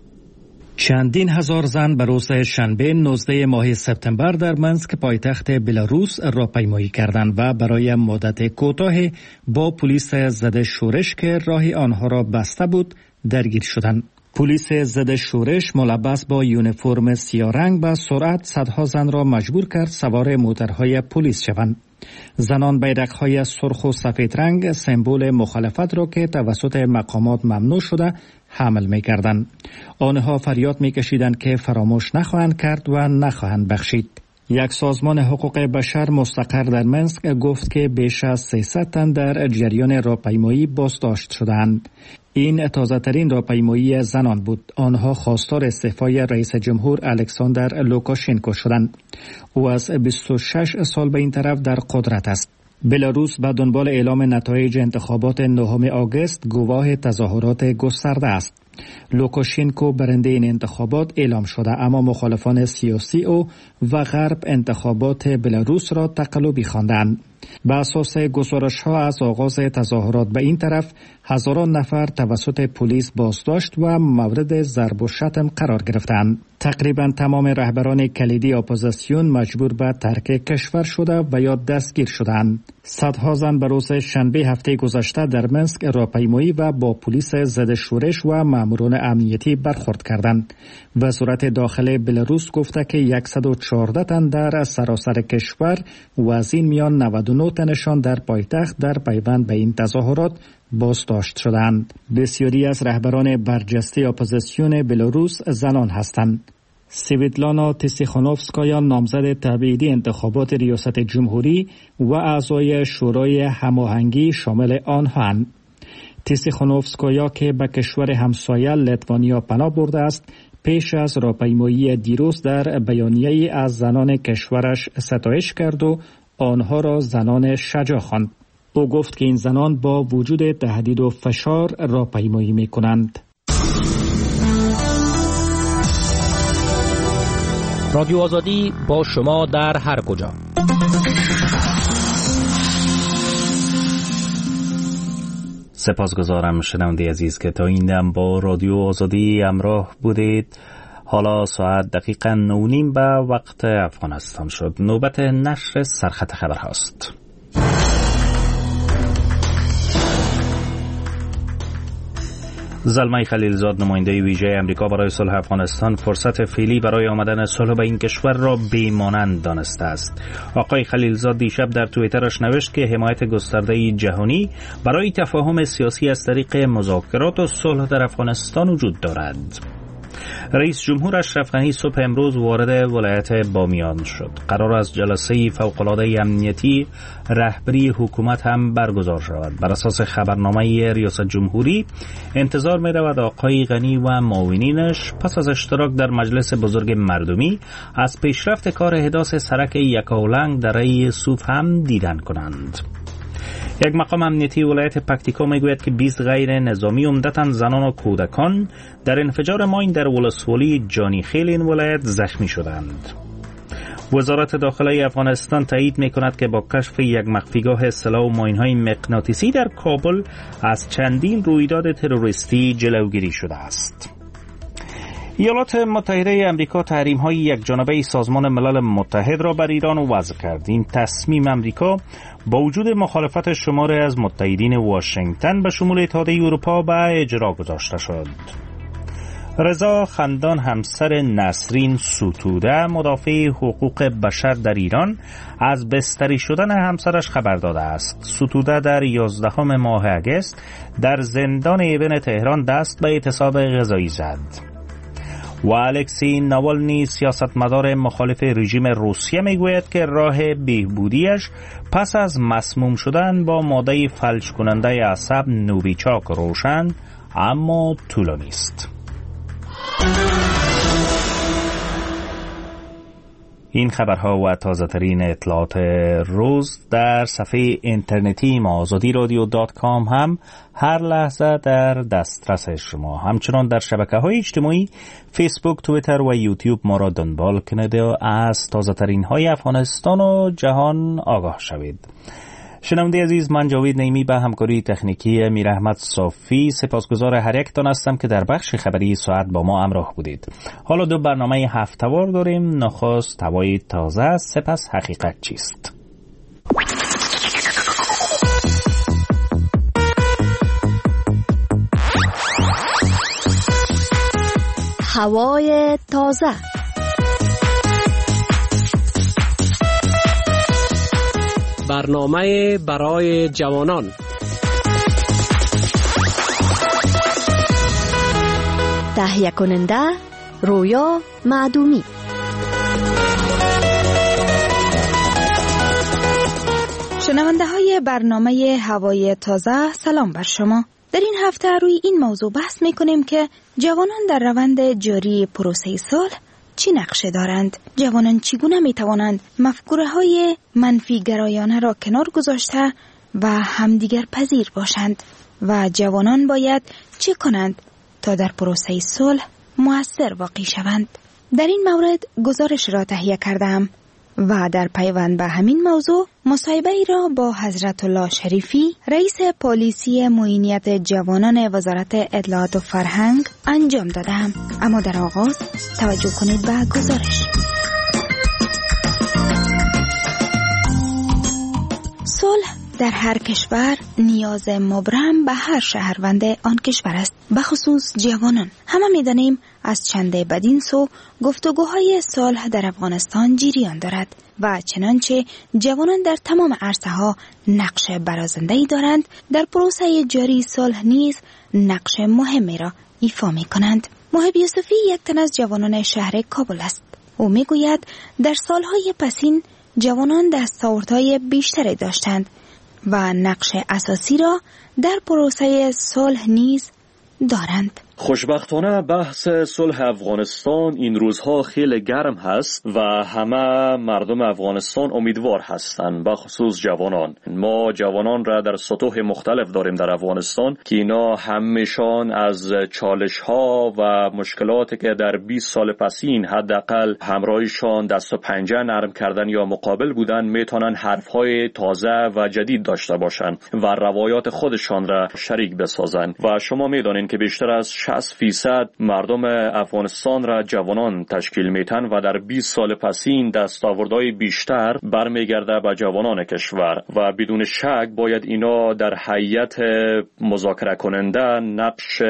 چندین هزار زن به روز شنبه 19 ماه سپتامبر در منسک پایتخت بلاروس راهپیمایی کردند و برای مدت کوتاهی با پلیس ضد شورش که راه آنها را بسته بود درگیر شدند. پلیس ضد شورش ملبس با یونیفرم سیاه رنگ به سرعت صدها زن را مجبور کرد سوار موترهای پلیس شوند. زنان بیرق‌های سرخ و سفید رنگ سمبل مخالفت را که توسط مقامات ممنوع شده حمل می‌کردند. آنها فریاد می‌کشیدند که فراموش نخواهند کرد و نخواهند بخشید. یک سازمان حقوق بشر مستقر در منسک گفت که بیش از 300 تن در جریان راهپیمایی بازداشت شدند. این تازه‌ترین راهپیمایی زنان بود. آنها خواستار استعفای رئیس جمهور الکساندر لوکاشنکو شدند. او از 26 سال به این طرف در قدرت است. بلاروس به دنبال اعلام نتایج انتخابات 9 آگوست گواه تظاهرات گسترده است. لوکاشنکو برنده این انتخابات اعلام شده، اما مخالفان سیاسی او و غرب انتخابات بلاروس را تقلبی خواندند. به اساس گزارش‌ها از آغاز تظاهرات به این طرف هزاران نفر توسط پلیس بازداشت و مورد ضرب و شتم قرار گرفتند. تقریبا تمام رهبران کلیدی اپوزیسیون مجبور به ترک کشور شده و یا دستگیر شدند. صدها زن به روز شنبه هفته گذشته در منسک راهپیمایی و با پلیس ضد شورش و ماموران امنیتی برخورد کردند. وزارت داخلی بلاروس گفته که 114 تن در سراسر کشور و از این میان 99 تنشان در پایتخت در پیوند به این تظاهرات بازداشت شدند. بسیاری از رهبران برجسته اپوزیسیون بلاروس زنان هستند. سویتلانا تیسیخانوفسکایا نامزد تبعیدی انتخابات ریاست جمهوری و اعضای شورای هماهنگی شامل آنهاند. تیسیخانوفسکایا که به کشور همسایه لیتوانیا پناه برده است، پیش از راهپیمایی دیروز در بیانیه‌ای از زنان کشورش ستایش کرد و آنها را زنان شجاع خواند. او گفت که این زنان با وجود تهدید و فشار راهپیمایی می‌کنند. رادیو آزادی با شما در هر کجا. سپاسگزارم شنونده عزیز که تا این دم با رادیو آزادی همراه بودید. حالا ساعت دقیقاً 9:30 به وقت افغانستان شد. نوبت نشر سرخط خبر هاست. زلمه خلیلزاد نماینده ویژه امریکا برای صلح افغانستان فرصت فعلی برای آمدن صلح به این کشور را بی‌مانند دانسته است. آقای خلیلزاد دیشب در توییترش نوشت که حمایت گسترده جهانی برای تفاهم سیاسی از طریق مذاکرات و صلح در افغانستان وجود دارد. رئیس جمهور اشرف غنی صبح امروز وارد ولایت بامیان شد. قرار است جلسه فوق‌العاده امنیتی رهبری حکومت هم برگزار شود. بر اساس خبرنامه ریاست جمهوری انتظار می رود آقای غنی و معاونینش پس از اشتراک در مجلس بزرگ مردمی از پیشرفت کار حداث سرک یکاولنگ در ری سوف هم دیدن کنند. یک مقام امنیتی ولایت پکتیکا میگوید که 20 غیر نظامی عمدتاً زنان و کودکان در انفجار ماین در ولسوالی جانی خیل این ولایت زخمی شدند. وزارت داخلی افغانستان تایید میکند که با کشف یک مخفیگاه سلاح و ماین‌های مغناطیسی در کابل از چندین رویداد تروریستی جلوگیری شده است. ایالات متحده آمریکا تحریم‌های یکجانبه سازمان ملل متحد را بر ایران وضع کرد. این تصمیم آمریکا با وجود مخالفت شماری از متحدین واشنگتن به شمول اتحادیه اروپا به اجرا گذاشته شد. رضا خندان همسر نسرین ستوده مدافع حقوق بشر در ایران از بستری شدن همسرش خبر داده است. ستوده در 11 ماه اگست در زندان ایون تهران دست به اعتصاب غذایی زد. و الکسی ناوالنی سیاستمدار مخالف رژیم روسیه میگوید که راه بهبودیش پس از مسموم شدن با ماده فلج کننده عصب نوویچاک روشن اما طولانی است. این خبرها و تازه ترین اطلاعات روز در صفحه اینترنتی ما azadirodio.com هم هر لحظه در دسترس شما. همچنان در شبکه‌های اجتماعی فیسبوک، توییتر و یوتیوب ما را دنبال کنید و از تازه ترین های افغانستان و جهان آگاه شوید. شنونده عزیز، من جاوید نیمی به همکاری تکنیکی میر احمد صافی سپاسگزار هر یکتان هستم که در بخش خبری ساعت با ما همراه بودید. حالا دو برنامه هفته‌وار داریم. نخست هوای تازه، سپس حقیقت چیست. هوای تازه. برنامه برای جوانان. تهیه کننده رویا معدومی. شنونده های برنامه هوای تازه، سلام بر شما. در این هفته روی این موضوع بحث میکنیم که جوانان در روند جاری پروسه صلح چی نقشه دارند؟ جوانان چگونه میتوانند مفکوره‌های منفی گرایانه را کنار گذاشته و همدیگر پذیر باشند؟ و جوانان باید چه کنند تا در پروسه صلح مؤثر واقع شوند؟ در این مورد گزارش را تهیه کردم و در پیوند به همین موضوع مصاحبه ای را با حضرت الله شریفی، رئیس پلیسی معینیت جوانان وزارت اطلاعات و فرهنگ انجام دادم. اما در آغاز توجه کنید به گزارش. صلح در هر کشور نیاز مبرم به هر شهروند آن کشور است، به خصوص جوانان. همه می‌دانیم از چند بدین سو گفتگوهای صلح در افغانستان جریان دارد و چنانچه جوانان در تمام عرصه‌ها نقش برازنده‌ای دارند، در پروسه جاری صلح نیز نقش مهمی را ایفا می‌کنند. محب یوسفی یک تن از جوانان شهر کابل است. او می‌گوید در سالهای پسین جوانان دستاوردهای بیشتری داشتند و نقش اساسی را در پروسه صلح نیز دارند. خوشبختانه بحث صلح افغانستان این روزها خیلی گرم هست و همه مردم افغانستان امیدوار هستند، به خصوص جوانان. ما جوانان را در سطوح مختلف داریم در افغانستان که اینا همیشان از چالش ها و مشکلاتی که در 20 سال پسین حداقل همراهشان دست و پنجه نرم کردن یا مقابل بودن میتونن حرفهای تازه و جدید داشته باشن و روایات خودشان را شریک بسازن. و شما میدونین که بیشتر از 60% مردم افغانستان را جوانان تشکیل میتن و در 20 سال پسین دستاوردهای بیشتر برمیگرده به جوانان کشور و بدون شک باید اینا در هیئت مذاکره کننده نقش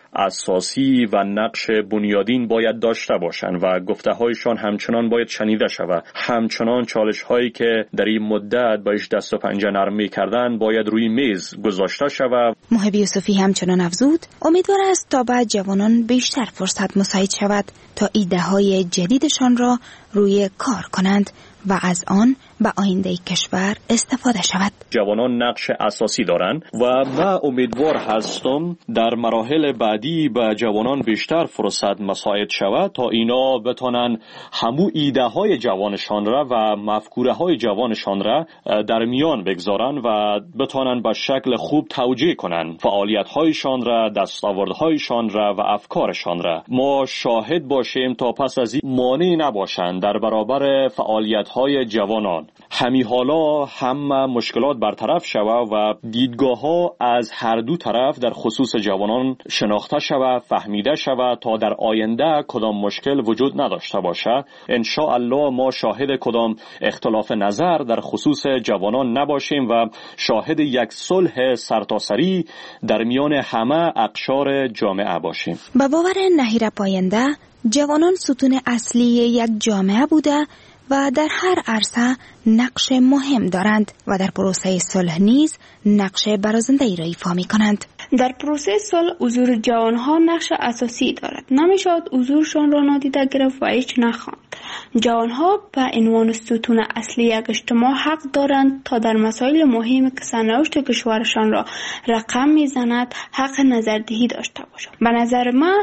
اساسی و نقش بنیادین باید داشته باشند و گفته هایشان همچنان باید شنیده شود. همچنان چالش هایی که در این مدت باش دست و پنجه نرم می‌کردن باید روی میز گذاشته شود. محب یوسفی همچنان افزود امیدوار است تا بعد جوانان بیشتر فرصت مساعد شود تا ایده های جدیدشان را روی کار کنند و از آن به آینده کشور استفاده شود. جوانان نقش اساسی دارند و من امیدوار هستم در مراحل بعدی به جوانان بیشتر فرصت مساعد شود تا اینا بتونن همو ایده های جوانشان را و مفکوره های جوانشان را در میان بگذارن و بتونن به شکل خوب توجیه کنن فعالیت هایشان را، دستاورد هایشان را و افکارشان را. ما شاهد باشیم تا پس از این مانع نباشند در برابر فعالیت های جوانان. همین حالا هم مشکلات برطرف شود و دیدگاه ها از هر دو طرف در خصوص جوانان شناخته شود، فهمیده شود تا در آینده کدام مشکل وجود نداشته باشه. ان شاء الله ما شاهد کدام اختلاف نظر در خصوص جوانان نباشیم و شاهد یک صلح سرتاسری در میان همه اقشار جامعه باشیم. با باور نهیر پاینده جوانان ستون اصلی یک جامعه بوده و در هر عرصه نقش مهم دارند و در پروسه صلح نیز نقش برازنده‌ای را ایفا می‌کنند. در پروسه صلح حضور جوانها نقش اساسی دارد. نمی‌شود حضورشان را نادیده گرفت و هیچ نخواند. جوانها به عنوان ستون اصلی یک اجتماع حق دارند تا در مسائل مهم که سرنوشت کشورشان را رقم می‌زند حق نظردهی داشته باشند. به نظر من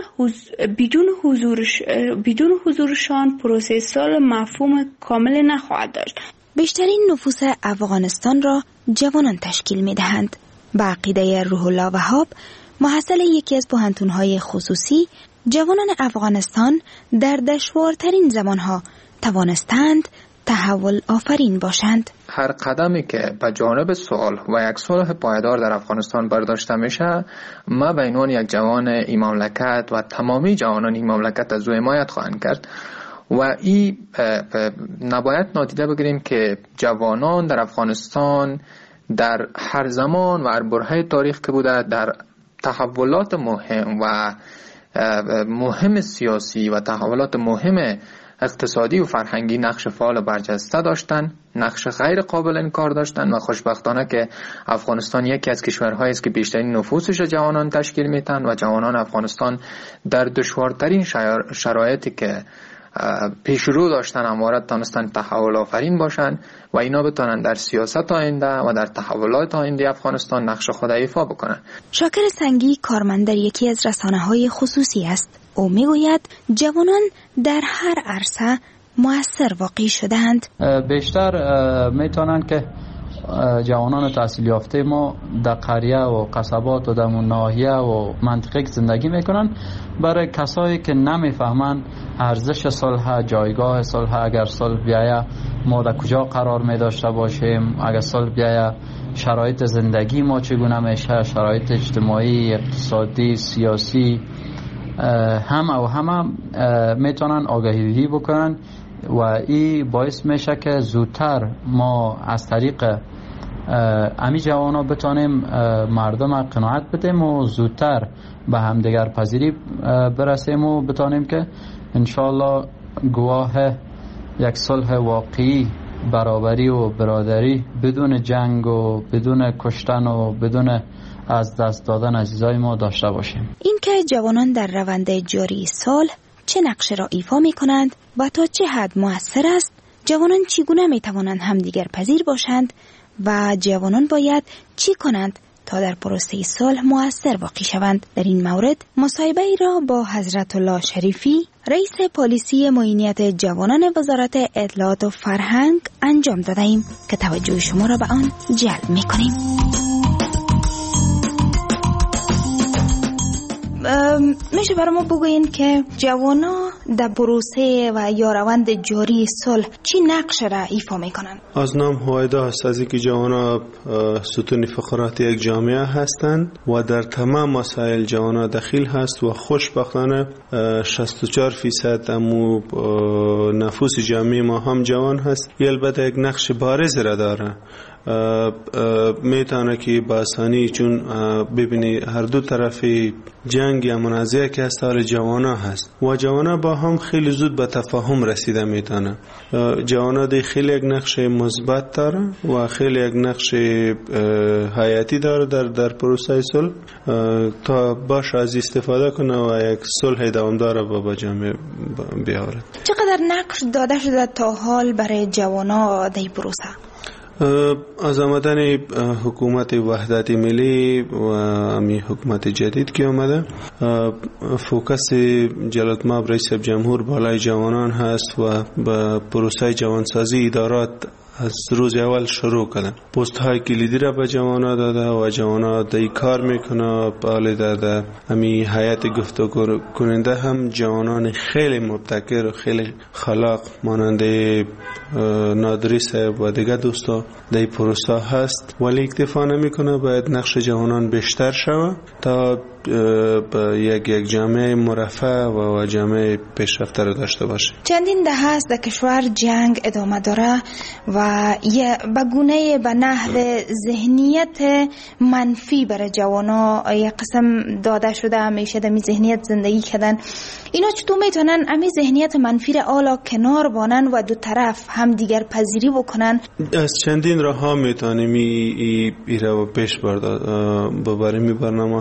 بدون حضورشان پروسه صلح مفهوم کامل نخواهد داشت. بیشترین نفوس افغانستان را جوانان تشکیل می‌دهند. به عقیده روح الله وهاب، محصل یکی از پوهنتون‌های خصوصی، جوانان افغانستان در دشوارترین زمانها توانستند تحول آفرین باشند. هر قدمی که به جانب صلح و یک صلح پایدار در افغانستان برداشته میشه، ما به عنوان یک جوان این مملکت و تمامی جوانان این مملکت از او حمایت خواهند کرد و این نباید نادیده بگیریم که جوانان در افغانستان در هر زمان و هر برهه تاریخ که بوده در تحولات مهم و مهم سیاسی و تحولات مهم اقتصادی و فرهنگی نقش فعال و برجسته داشتن، نقش غیر قابل انکار داشتن و خوشبختانه که افغانستان یکی از کشورهایی است که بیشترین نفوسش جوانان تشکیل میتن و جوانان افغانستان در دشوارترین شرایطی که پیش رو داشتن همواره تانستن تحول آفرین باشن و اینا بتونن در سیاست آینده و در تحولات آینده افغانستان نقش خود ایفا بکنن. شاکر سنگی کارمند در یکی از رسانه‌های خصوصی است. او میگوید جوانان در هر عرصه مؤثر واقع شدند. بیشتر میتونن که جوانان تحصیل یافته ما در قریه و قصبات و در ناحیه و منطقه زندگی میکنن. برای کسایی که نمیفهمن ارزش صلح، جایگاه صلح، اگر صلح بیایه ما در کجا قرار می داشته باشیم، اگر صلح بیایه شرایط زندگی ما چگونه میشه، شرایط اجتماعی، اقتصادی، سیاسی، همه میتونن آگاهی بکنن و این باعث میشه که زودتر ما از طریق امی جوانا بتانیم مردم قناعت بدیم و زودتر به همدیگر پذیری برسیم و بتانیم که انشالله گواه یک صلح واقعی، برابری و برادری بدون جنگ و بدون کشتن و بدون از دست دادن عزیزای ما داشته باشیم. این که جوانان در روند جاری صلح چه نقش را ایفا می کنند و تا چه حد مؤثر است، جوانان چگونه می توانند همدیگر پذیر باشند و جوانان باید چی کنند تا در پروسه صلح مؤثر واقع شوند. در این مورد مصاحبه ای را با حضرت الله شریفی، رئیس پلیسی معینیت جوانان وزارت اطلاعات و فرهنگ انجام دادیم که توجه شما را به آن جلب می‌کنیم. میشه برای ما بگوین که جوانا در پروسه و یا روند جاری صلح چی نقش را ایفا میکنن؟ از نام هویدا است از اینکه جوانا ستون فقرات یک جامعه هستند و در تمام مسائل جوانا دخیل هست و خوشبختانه 64% امو نفوس جامعه ما هم جوان هست. البته یک نقش بارز را داره. میتونه که با آسانی، چون ببینی هر دو طرف جنگ یا منازعه که هست حال جوانا هست و جوانا با هم خیلی زود به تفاهم رسیده میتونه. جوانا دی خیلی یک نقش مثبت داره و خیلی یک نقش حیاتی داره در پروسه صلح تا باش از استفاده کنه و یک صلح دوامدار با جامعه بیاره. چقدر نقش داده شده تا حال برای جوانا در پروسه؟ از آمدن حکومت وحدت ملی و امی حکومت جدید که آمده، فوکس جلالتمآب رئیس جمهور بالای جوانان هست و به پروسه جوانسازی ادارات از روز اول شروع کردن. پست های کلیدی را به جوانا داده و جوانا دی کار میکنه. بالا داده امی هیئت گفتگو کننده هم جوانان خیلی مبتکر و خیلی خلاق ماننده نادری صاحب و دیگه دوستا دی پروسه هست، ولی اکتفا نمیکنه. باید نقش جوانان بیشتر شود تا یک جامعه مرفه و جامعه پیشرفته را داشته باشه. چندین دهه است در کشور جنگ ادامه داره و به گونه به نحو ذهنیت منفی برای جوانا یک قسم داده شده، همیشه در می ذهنیت زندگی کردن. اینا چطور میتونن امی ذهنیت منفی را آلا کنار بانن و دو طرف هم دیگر پذیری بکنن؟ از چندین راه ها میتونیم ای رو پیش ببریم.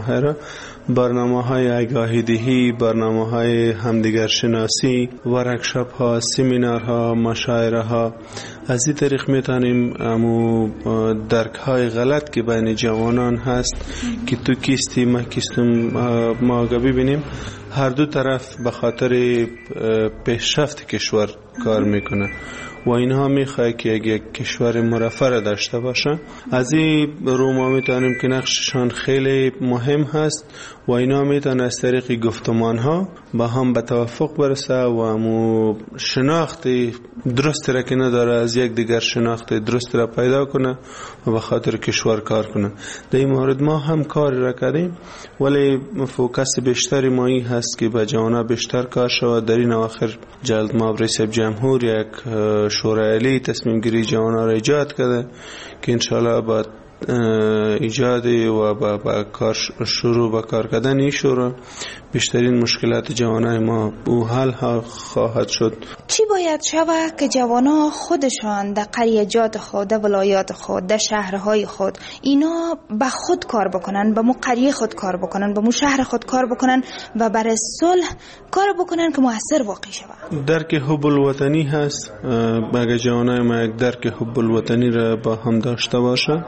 برنامه های آگاهی دهی، برنامه های همدیگر شناسی، ورکشاپ ها، سمینار ها، مشاعره ها. از این طریق میتونیم امو درک های غلط که بین جوانان هست که تو کیستی ما کیستم ما ببینیم هر دو طرف به خاطر پیشرفت کشور کار میکنه و اینها میخواه که یک کشور مرفه را داشته باشه. از این رو ما میتونیم که نقششان خیلی مهم هست و اینا میتونن از طریق گفتمان ها با هم به توافق برسه و همو شناخت درست را که نداره از یک دیگر شناخت درست را پیدا کنه و به خاطر کشور کار کنه. در این مورد ما هم کار را کردیم، ولی فوکس بیشتری مایی هست که به جوانا بیشتر کار شود. در این اواخر جلالتمآب رئیس جمهور یک شورای عالی تصمیم گیری جوانا را ایجاد کرده که انشاءالله با ایجاد و با کار شروع به کار کردن این شورا بیشترین مشکلات جوانای ما او حل خواهد شد. چی باید شود که جوانا خودشان در قریجات خود، در ولایات خود، در شهرهای خود اینا به خود کار بکنن، به مو قریه خود کار بکنن، به مو شهر خود کار بکنن و برای صلح کار بکنن که مؤثر واقع شود؟ درک حب الوطنی هست. اگه جوانای ما یک درک حب الوطنی را با هم داشته باشه،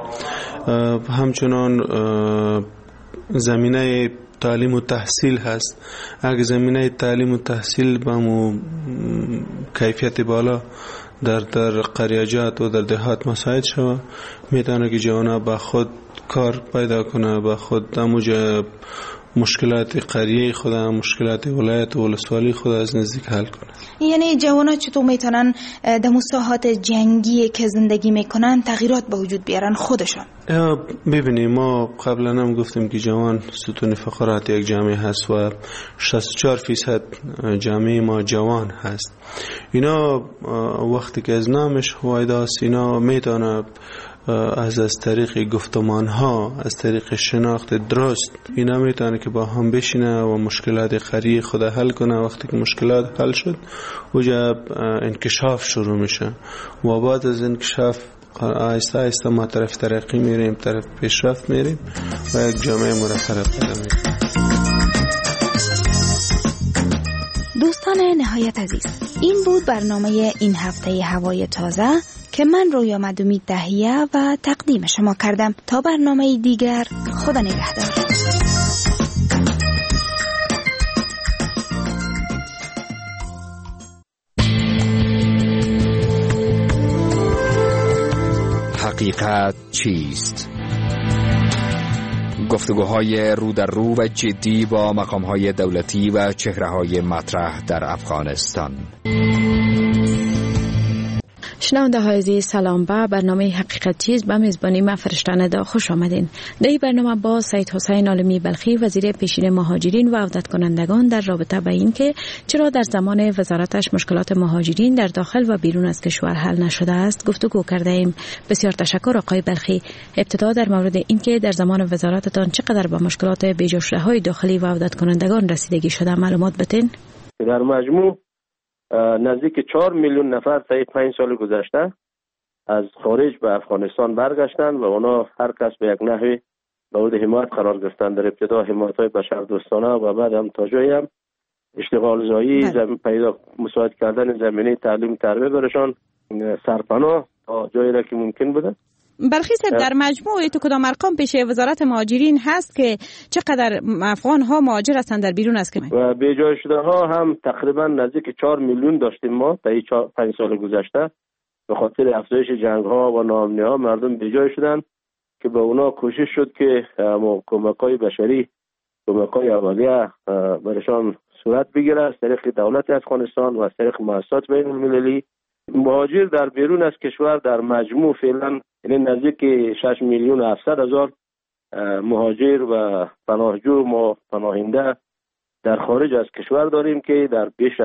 همچنان زمینه تعلیم و تحصیل هست. اگه زمینه تعلیم و تحصیل با کیفیت بالا در قریجات و در دهات مساعد شود، میتونه که جوانا با خود کار پیدا کنه، با خود اموجه مشکلات قریه خود، مشکلات ولایت و ولسوالی خود از نزدیک حل کنه. یعنی جوانا چطور میتونن در مساحات جنگی که زندگی میکنن تغییرات به وجود بیارن خودشان؟ ببینیم ما قبلا هم گفتیم که جوان ستون فقرات یک جامعه هست و 64% جامعه ما جوان هست. اینا وقتی که از نامش هویداست، اینا میتونه از طریق گفتمان ها، از طریق شناخت درست، اینا میتونه که با هم بشینه و مشکلات قریه خود حل کنه. وقتی که مشکلات حل شد اوجا انکشاف شروع میشه و بعد از انکشاف آهسته آهسته ما طرف ترقی میریم، طرف پیشرفت میریم و یک جامعه مرفه پیدا میکنیم. دوستان نهایت عزیز، این بود برنامه این هفته هوای تازه که من رویا مدومی تهیه و تقدیم شما کردم. تا برنامه دیگر، خدا نگهدار. حقیقت چیست؟ گفتگوهای رو در رو و جدی با مقامهای دولتی و چهره‌های مطرح در افغانستان. شنونده های عزیز، سلام. به برنامه حقیقت چیست به میزبانی من فرشته ندا خوش آمدین. در این برنامه با سید حسین عالمی بلخی، وزیر پیشین مهاجرین و عودت کنندگان، در رابطه با این که چرا در زمان وزارتش مشکلات مهاجرین در داخل و بیرون از کشور حل نشده است گفتگو کرده ایم. بسیار تشکر آقای بلخی. ابتدا در مورد این که در زمان وزارتتان چقدر به مشکلات بیجا شده‌های داخلی و عودت کنندگان رسیدگی شده معلومات بدین. در مجموع نزدیک 4 میلیون نفر طی 5 سال گذشته از خارج به افغانستان برگشتند و اونا هر کس به یک نحوی مورد حمایت قرار گرفتند. در ابتدا حمایت‌های بشردوستانه و بعد هم تا جایی هم اشتغال زایی، پیدا مساعد کردن زمینه تعلیم تربیت برشان، سرپناه تا جایی را که ممکن بوده. بلخی صاحب، در مجموع تو کدام ارقام پیش وزارت مهاجرین هست که چقدر افغان ها مهاجر هستند در بیرون از کشور؟ و بیجای شده ها هم تقریبا نزدیک 4 میلیون داشتیم ما تا 5 سال گذشته. به خاطر افزایش جنگ ها و ناامنی ها مردم بیجای شدن که به اونا کوشش شد که کمک‌های بشری، کمک‌های اولیه برشان صورت بگیره از طریق دولت افغانستان و از طریق مؤسسات بین المللی. مهاجر در بیرون از کشور در مجموع فعلا یعنی نزدیک 6 میلیون 700 هزار مهاجر و پناهجو ما پناهنده در خارج از کشور داریم که در بیش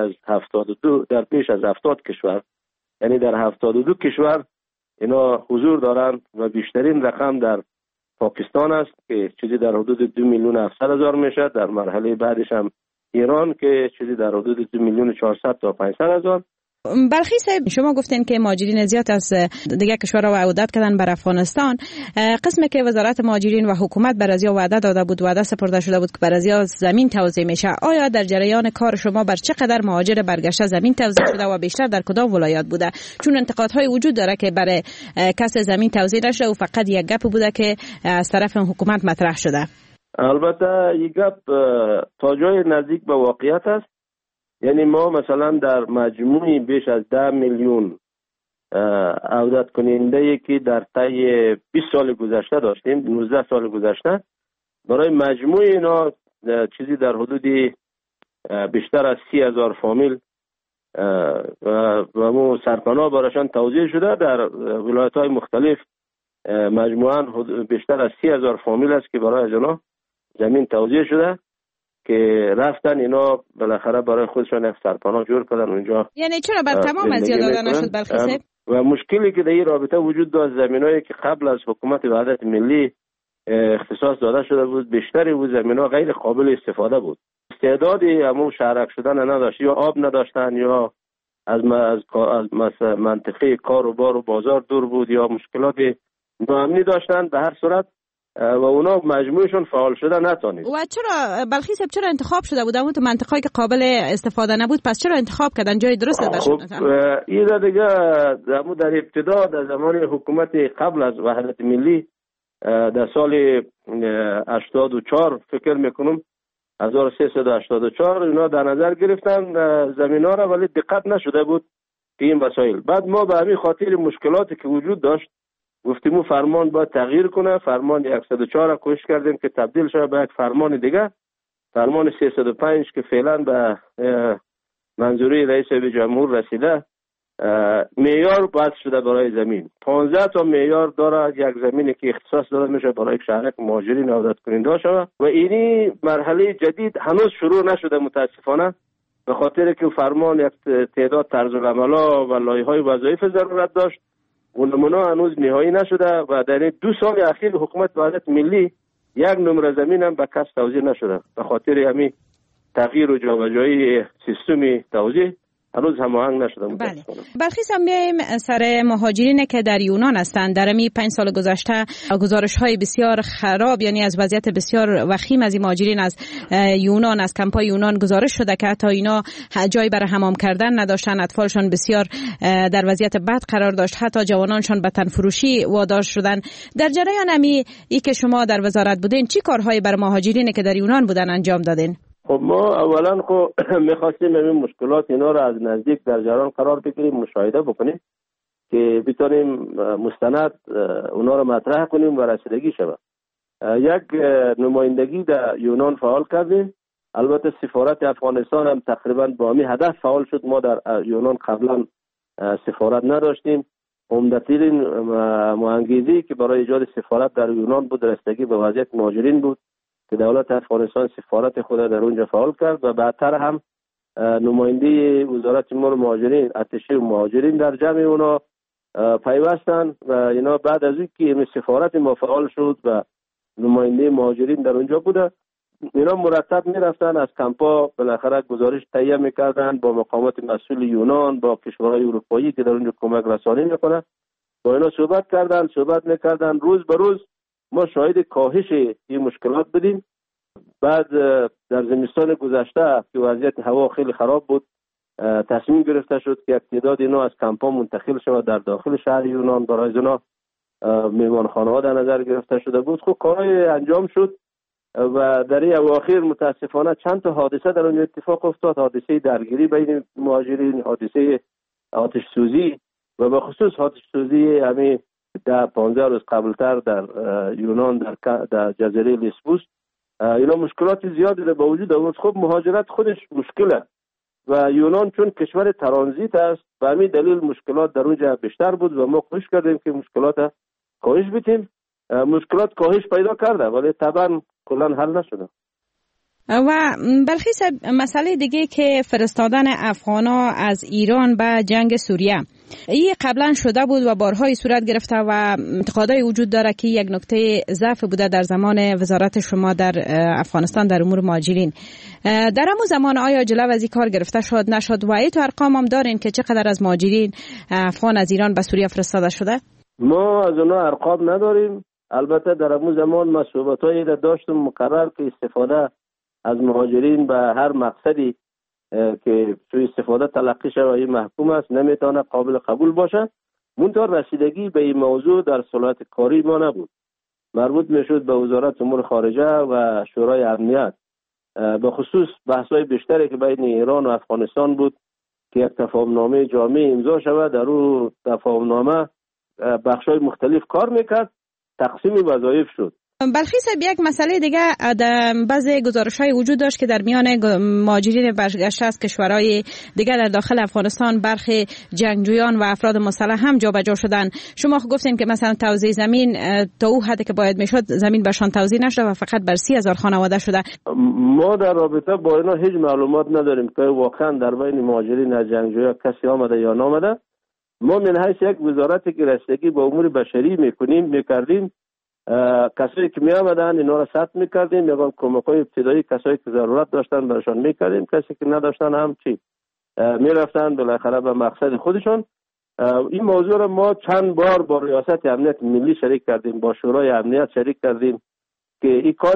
از 70 کشور، یعنی در 72 کشور اینا حضور دارند و بیشترین رقم در پاکستان است که چیزی در حدود 2 میلیون 700 هزار میشه. در مرحله بعدش هم ایران که چیزی در حدود 2 میلیون 400 تا 500 هزار. بلخی صاحب، شما گفتین که مهاجرین زیاد از دیگه کشورها عودت کردن بر افغانستان. قسمی که وزارت مهاجرین و حکومت بر ازیا وعده داده بود، وعده سپرده شده بود که بر ازیا زمین توزیع میشه. آیا در جریان کار شما بر چقدر مهاجر برگشته زمین توزیع شده و بیشتر در کدام ولایات بوده؟ چون انتقادهای وجود داره که برای کس زمین توزیع نشده و فقط یک گپ بوده که از طرف حکومت مطرح شده. البته یک گپ تا جای نزدیک به واقعیت است. یعنی ما مثلا در مجموعی بیش از 10 میلیون عودت کننده که در طی 20 سال گذشته داشتیم، 19 سال گذشته، برای مجموع اینا چیزی در حدود بیشتر از 30,000 فامیل و مو سرپناه براشان توزیع شده در ولایت‌های مختلف. مجموعاً بیشتر از 30,000 فامیل است که برای اینا زمین توزیع شده که رفتن اینا بالاخره برای خودشان یک سرپناه جور کردن اونجا. یعنی چرا بر تمام از داده نشد بلخی صاحب؟ و مشکلی که در این رابطه وجود داشت، زمینایی که قبل از حکومت وحدت ملی اختصاص داده شده بود، بیشتر او زمینا غیر قابل استفاده بود. استعدادی همون شهرک شدن نداشت، یا آب نداشتن، یا از منطقه کار و بار و بازار دور بود، یا مشکلات ناامنی داشتن. به هر صورت و اونا مجموعشون فعال شده نتونید. و چرا بلخی صاحب چرا انتخاب شده بود اون منطقه‌ای که قابل استفاده نبود؟ پس چرا انتخاب کردن؟ جای درست داشت؟ این دیگه در ابتدا در زمان حکومت قبل از وحدت ملی در سال 84 فکر میکنم 1384 اینا در نظر گرفتن زمینا را، ولی دقت نشده بود که این وسایل. بعد ما به همین خاطر مشکلاتی که وجود داشت گفتیم فرمان باید تغییر کنه. فرمان 104 را کوشش کردیم که تبدیل شه به یک فرمان دیگه، فرمان 305 که فعلا به منظوری رئیس جمهور رسیده. معیار بحث شده برای زمین 15 تا معیار داره یک زمینی که اختصاص داده میشه برای شهرک مهاجرین عودت کننده شود و اینی مرحله جدید هنوز شروع نشده متاسفانه، به خاطر که فرمان یک تعداد طرز العملا و لایحه‌های وظایف ضرورت داشت. اونمونا هنوز نهایی نشده و در 2 سال اخیر حکومت وحدت ملی یک نمره زمین هم به کس توزیع نشده. به خاطر همین تغییر و جابجایی سیستم توزیع هنوز هماهنگ نشده. بله. برخی هم بیایم سر مهاجرین که در یونان هستند. در می 5 سال گذشته گزارش‌های بسیار خراب، یعنی از وضعیت بسیار وخیم از این مهاجرین از یونان، از کمپ‌های یونان گزارش شده که حتی اینا جای برای حمام کردن نداشتن، اطفالشون بسیار در وضعیت بد قرار داشت، حتی جوانانشون به تنفروشی وادار شدن. در جریان ای که شما در وزارت بودین، چی کارهایی برای مهاجرین که در یونان بودن انجام دادین؟ خب ما اولا می‌خواستیم این مشکلات اینا را از نزدیک در جریان قرار بگیریم، مشاهده بکنیم که بتونیم مستند اونا را مطرح کنیم و رسیدگی شود. یک نمایندگی در یونان فعال کردیم. البته سفارت افغانستان هم تقریبا با همین هدف فعال شد. ما در یونان قبلا سفارت نداشتیم. عمدترین مهانگیزی که برای ایجاد سفارت در یونان بود رسیدگی به وضعیت مهاجرین بود که دولت افغانستان سفارت خود در اونجا فعال کرد و بعدتر هم نماینده وزارت امور مهاجرین، اتشه مهاجرین در جمع اونا پیوستن و اینا بعد از اینکه سفارت ما فعال شد و نماینده مهاجرین در اونجا بوده، اینا مرتب میرفتن از کمپا بالاخره گزارش تهیه میکردن با مقامات مسئول یونان، با کشورهای اروپایی که در اونجا کمک رسانی میکنه، با اینا صحبت میکردن. روز به روز ما شاهد کاهش این مشکلات بودیم. بعد در زمستان گذشته که وضعیت هوا خیلی خراب بود، تصمیم گرفته شد که یک تعداد اینا از کمپا منتقل شود در داخل شهر یونان. برای اینا میهمانخانه ها در نظر گرفته شده بود. خب کارهای انجام شد و در این اواخر متاسفانه چند تا حادثه در اونجا اتفاق افتاد. حادثه درگیری بین مهاجرین، حادثه آتش سوزی و به خصوص آتش سوزی همین 10-15 روز قبلتر در یونان در جزیره لیسبوس. اینا مشکلات زیادی به وجود آورد. خب مهاجرت خودش مشکله و یونان چون کشور ترانزیت است به همین دلیل مشکلات در اونجا بیشتر بود و ما کوشش کردیم که مشکلات کاهش بدیم. مشکلات کاهش پیدا کرده ولی طبعا کلا حل نشده. و بلخیص مسئله دیگه که فرستادن افغانا از ایران به جنگ سوریه، این قبلا شده بود و بارهای صورت گرفته و انتقادای وجود داره که یک نکته ضعف بوده در زمان وزارت شما در افغانستان در امور مهاجرین. در همون زمان آیا جلو از این کار گرفته شد نشد و تو ارقام هم دارین که چقدر از مهاجرین افغان از ایران به سوریه فرستاده شده؟ ما از اونها ارقام نداریم. البته در همون زمان ما صحبتایی داشتیم مقرر که استفاده از مهاجرین به هر مقصدی که سوء استفاده تلقی شود محکوم است، نمیتونه قابل قبول باشه. منتها رسیدگی به این موضوع در صلاحیت کاری ما نبود. مربوط میشد به وزارت امور خارجه و شورای امنیت. به خصوص بحث‌های بیشتری که بین ایران و افغانستان بود که یک تفاهمنامه جامع امضا شود. در اون تفاهمنامه بخش‌های مختلف کار میکرد، تقسیم وظایف شد. بلخیص یک مسئله دیگه بعضی گزارش‌های وجود داشت که در میان مهاجرین برگشته از کشورهای دیگر در داخل افغانستان برخی جنگجویان و افراد مسلح هم جابجا شدن. شما گفتین که مثلا توزیع زمین تا او حدی که باید میشد زمین برشان توزیع نشده و فقط بر 30,000 خانواده شده. ما در رابطه با اینا هیچ معلومات نداریم که واقعا در بین مهاجرین از جنگجویا کسی آمده یا نامده. ما من حیث یک وزارتی که رسیدگی به امور بشری میکردیم، کسایی که می آمدن اینا را ثبت میکردیم، یا کمک‌های ابتدایی کسایی که ضرورت داشتن برشان میکردیم، کسی که نداشتن هم چی میرفتن بالاخره به مقصد خودشون. این موضوع را ما چند بار با ریاست امنیت ملی شریک کردیم، با شورای امنیت شریک کردیم که این کار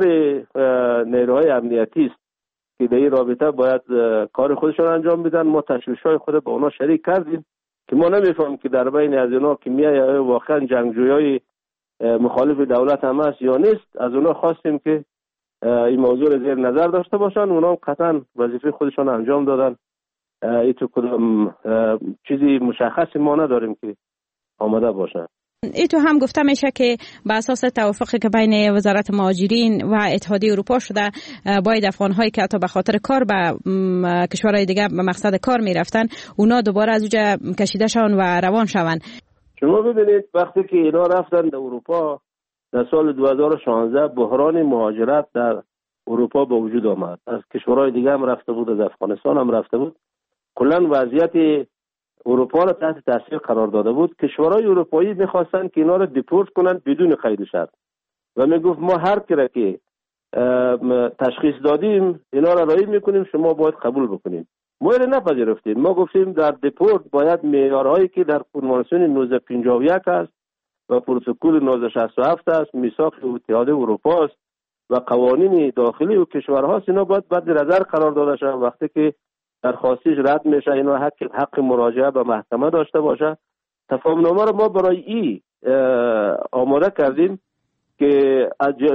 نیروهای امنیتی است که در این رابطه باید کار خودشون انجام بدن. ما تشویش‌های خود با اونا شریک کردیم که ما نمیفهمیم که در بین از اینا که میای واقعا جنگجویای مخالف دولت هم است یا نیست. از اونا خواستیم که این موضوع را زیر نظر داشته باشن. اونا هم قطعا وظیفه خودشون انجام دادن. این تو کدام چیزی مشخصی ما نداریم که آماده باشن. ای تو هم گفته میشه که به اساس توافقی که بین وزارت مهاجرین و اتحادیه اروپا شده، باید افغان‌هایی که حتی به خاطر کار به کشورهای دیگه به مقصد کار میرفتن اونا دوباره از اونجا کشیده شون و روان شون. شما ببینید وقتی که اینا رفتن در اروپا در سال 2016 بحران مهاجرت در اروپا به وجود آمد. از کشورهای دیگه هم رفته بود، از افغانستان هم رفته بود. کلا وضعیت اروپا را تحت تاثیر قرار داده بود. کشورهای اروپایی می‌خواستن که اینا را دیپورت کنن بدون قید شرط و میگفت ما هر کی را که تشخیص دادیم اینا را رعایت میکنیم، شما باید قبول بکنید. ما اینو نپذیرفتیم. ما گفتیم در دپورت باید معیارهایی که در کنوانسیون 1951 است و پروتکل 1967 است، میثاق اتحاد اروپا است و قوانین داخلی و کشورها اینا باید مد نظر قرار داده شود. وقتی که درخواستش رد میشه اینا حق مراجعه به محکمه داشته باشه. تفاهمنامه رو ما برای این آماده کردیم که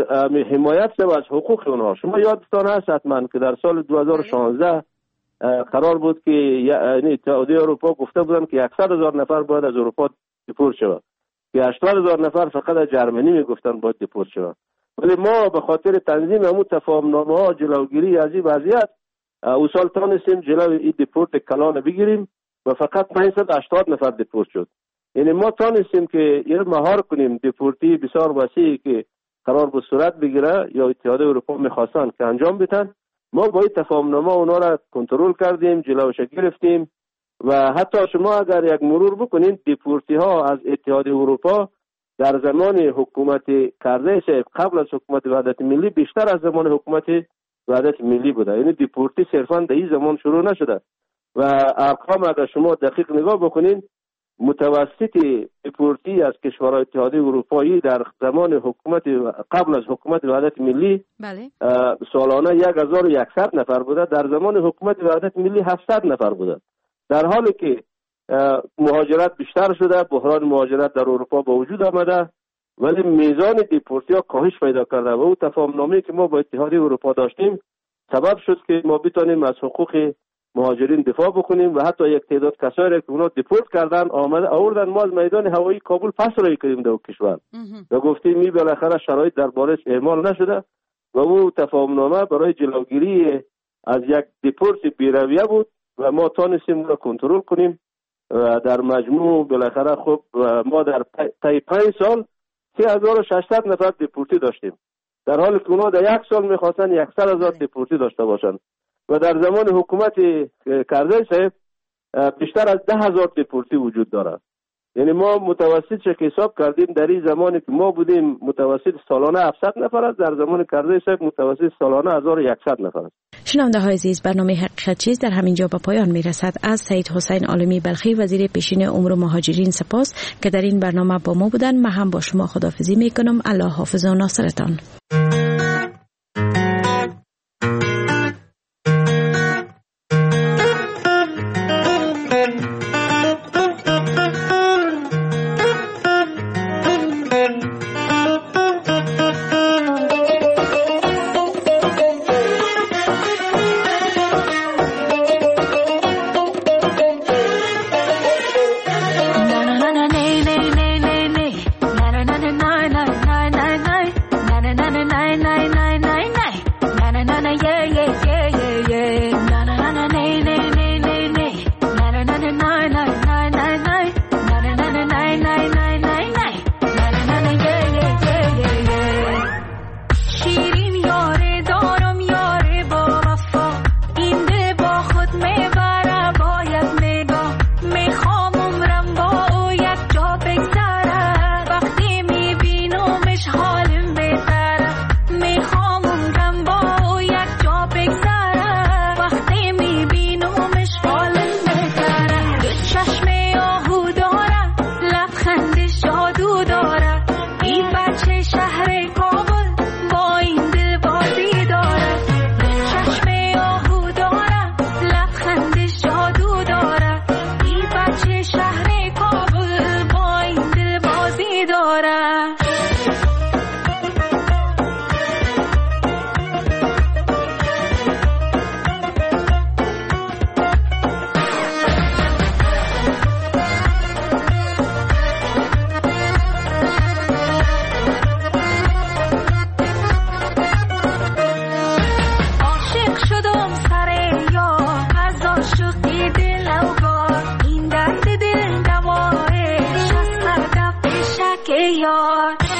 حمایت شود از حقوق اونها. شما یادتان هست حتما که در سال 2016 قرار بود که یعنی اتحادیه اروپا گفته بودن که 100,000 نفر باید از اروپا دیپورت شود، که 80,000 نفر فقط از جرمنی میگفتن باید دیپورت شود. ولی ما به خاطر تنظیم همون تفاهمنامه ها، جلوگیری از این وضعیت، او سال تانستیم جلوی این دیپورت کلان بگیریم و فقط 580 نفر دیپورت شد. یعنی ما تانستیم که این مهار کنیم دیپورتی بسیار وسیعی که قرار بود صورت بگیره یا اتحاد اروپا میخواستن که انجام بدن. ما با این تفاهمنامه اونا را کنترل کردیم، جلوش گرفتیم و حتی شما اگر یک مرور بکنید دیپورتی ها از اتحاد اروپا در زمان حکومت کرزی صاحب قبل از حکومت وحدت ملی بیشتر از زمان حکومت وحدت ملی بوده. یعنی دیپورتی صرفا در این زمان شروع نشده و ارقام اگر شما دقیق نگاه بکنید متوسط دیپورتی از کشورهای اتحادیه اروپایی در زمان حکومت قبل از حکومت وحدت ملی سالانه 1100 نفر بوده، در زمان حکومت وحدت ملی 700 نفر بوده. در حالی که مهاجرت بیشتر شده، بحران مهاجرت در اروپا با وجود آمده، ولی میزان دیپورتی ها کاهش پیدا کرده و او تفاهمنامه‌ای که ما با اتحادیه اروپا داشتیم سبب شد که ما بتونیم از حقوق مهاجرین دفاع بکنیم و حتی یک تعداد کسایی را که اونا دیپورت کردن آوردن ما از میدان هوایی کابل پس رایی کردیم در کشور و گفتیم می بالاخره شرایط دربارش اعمال نشده و او تفاهمنامه برای جلوگیری از یک دیپورت بی‌رویه بود و ما تانستیم اون را کنترل کنیم و در مجموع بالاخره خب ما در طی 5 سال 3600 نفر دیپورتی داشتیم، در حالی که اونا در یک سال میخواستن 100,000 دیپورتی داشته باشن و در زمان حکومت کرزی صاحب بیشتر از 10,000 دیپورتی وجود داره. یعنی ما متوسط که حساب کردیم در این زمانی که ما بودیم متوسط سالانه 700 نفر است، در زمان کرزی صاحب متوسط سالانه 1100 نفر است. شنونده های عزیز، برنامه حقیقت چیست در همینجا به پایان میرسد. از سید حسین عالمی بلخی وزیر پیشین امور مهاجرین سپاس که در این برنامه با ما بودن. من هم با شما خداحافظی میکنم. الله حافظ و ناصرتان. یار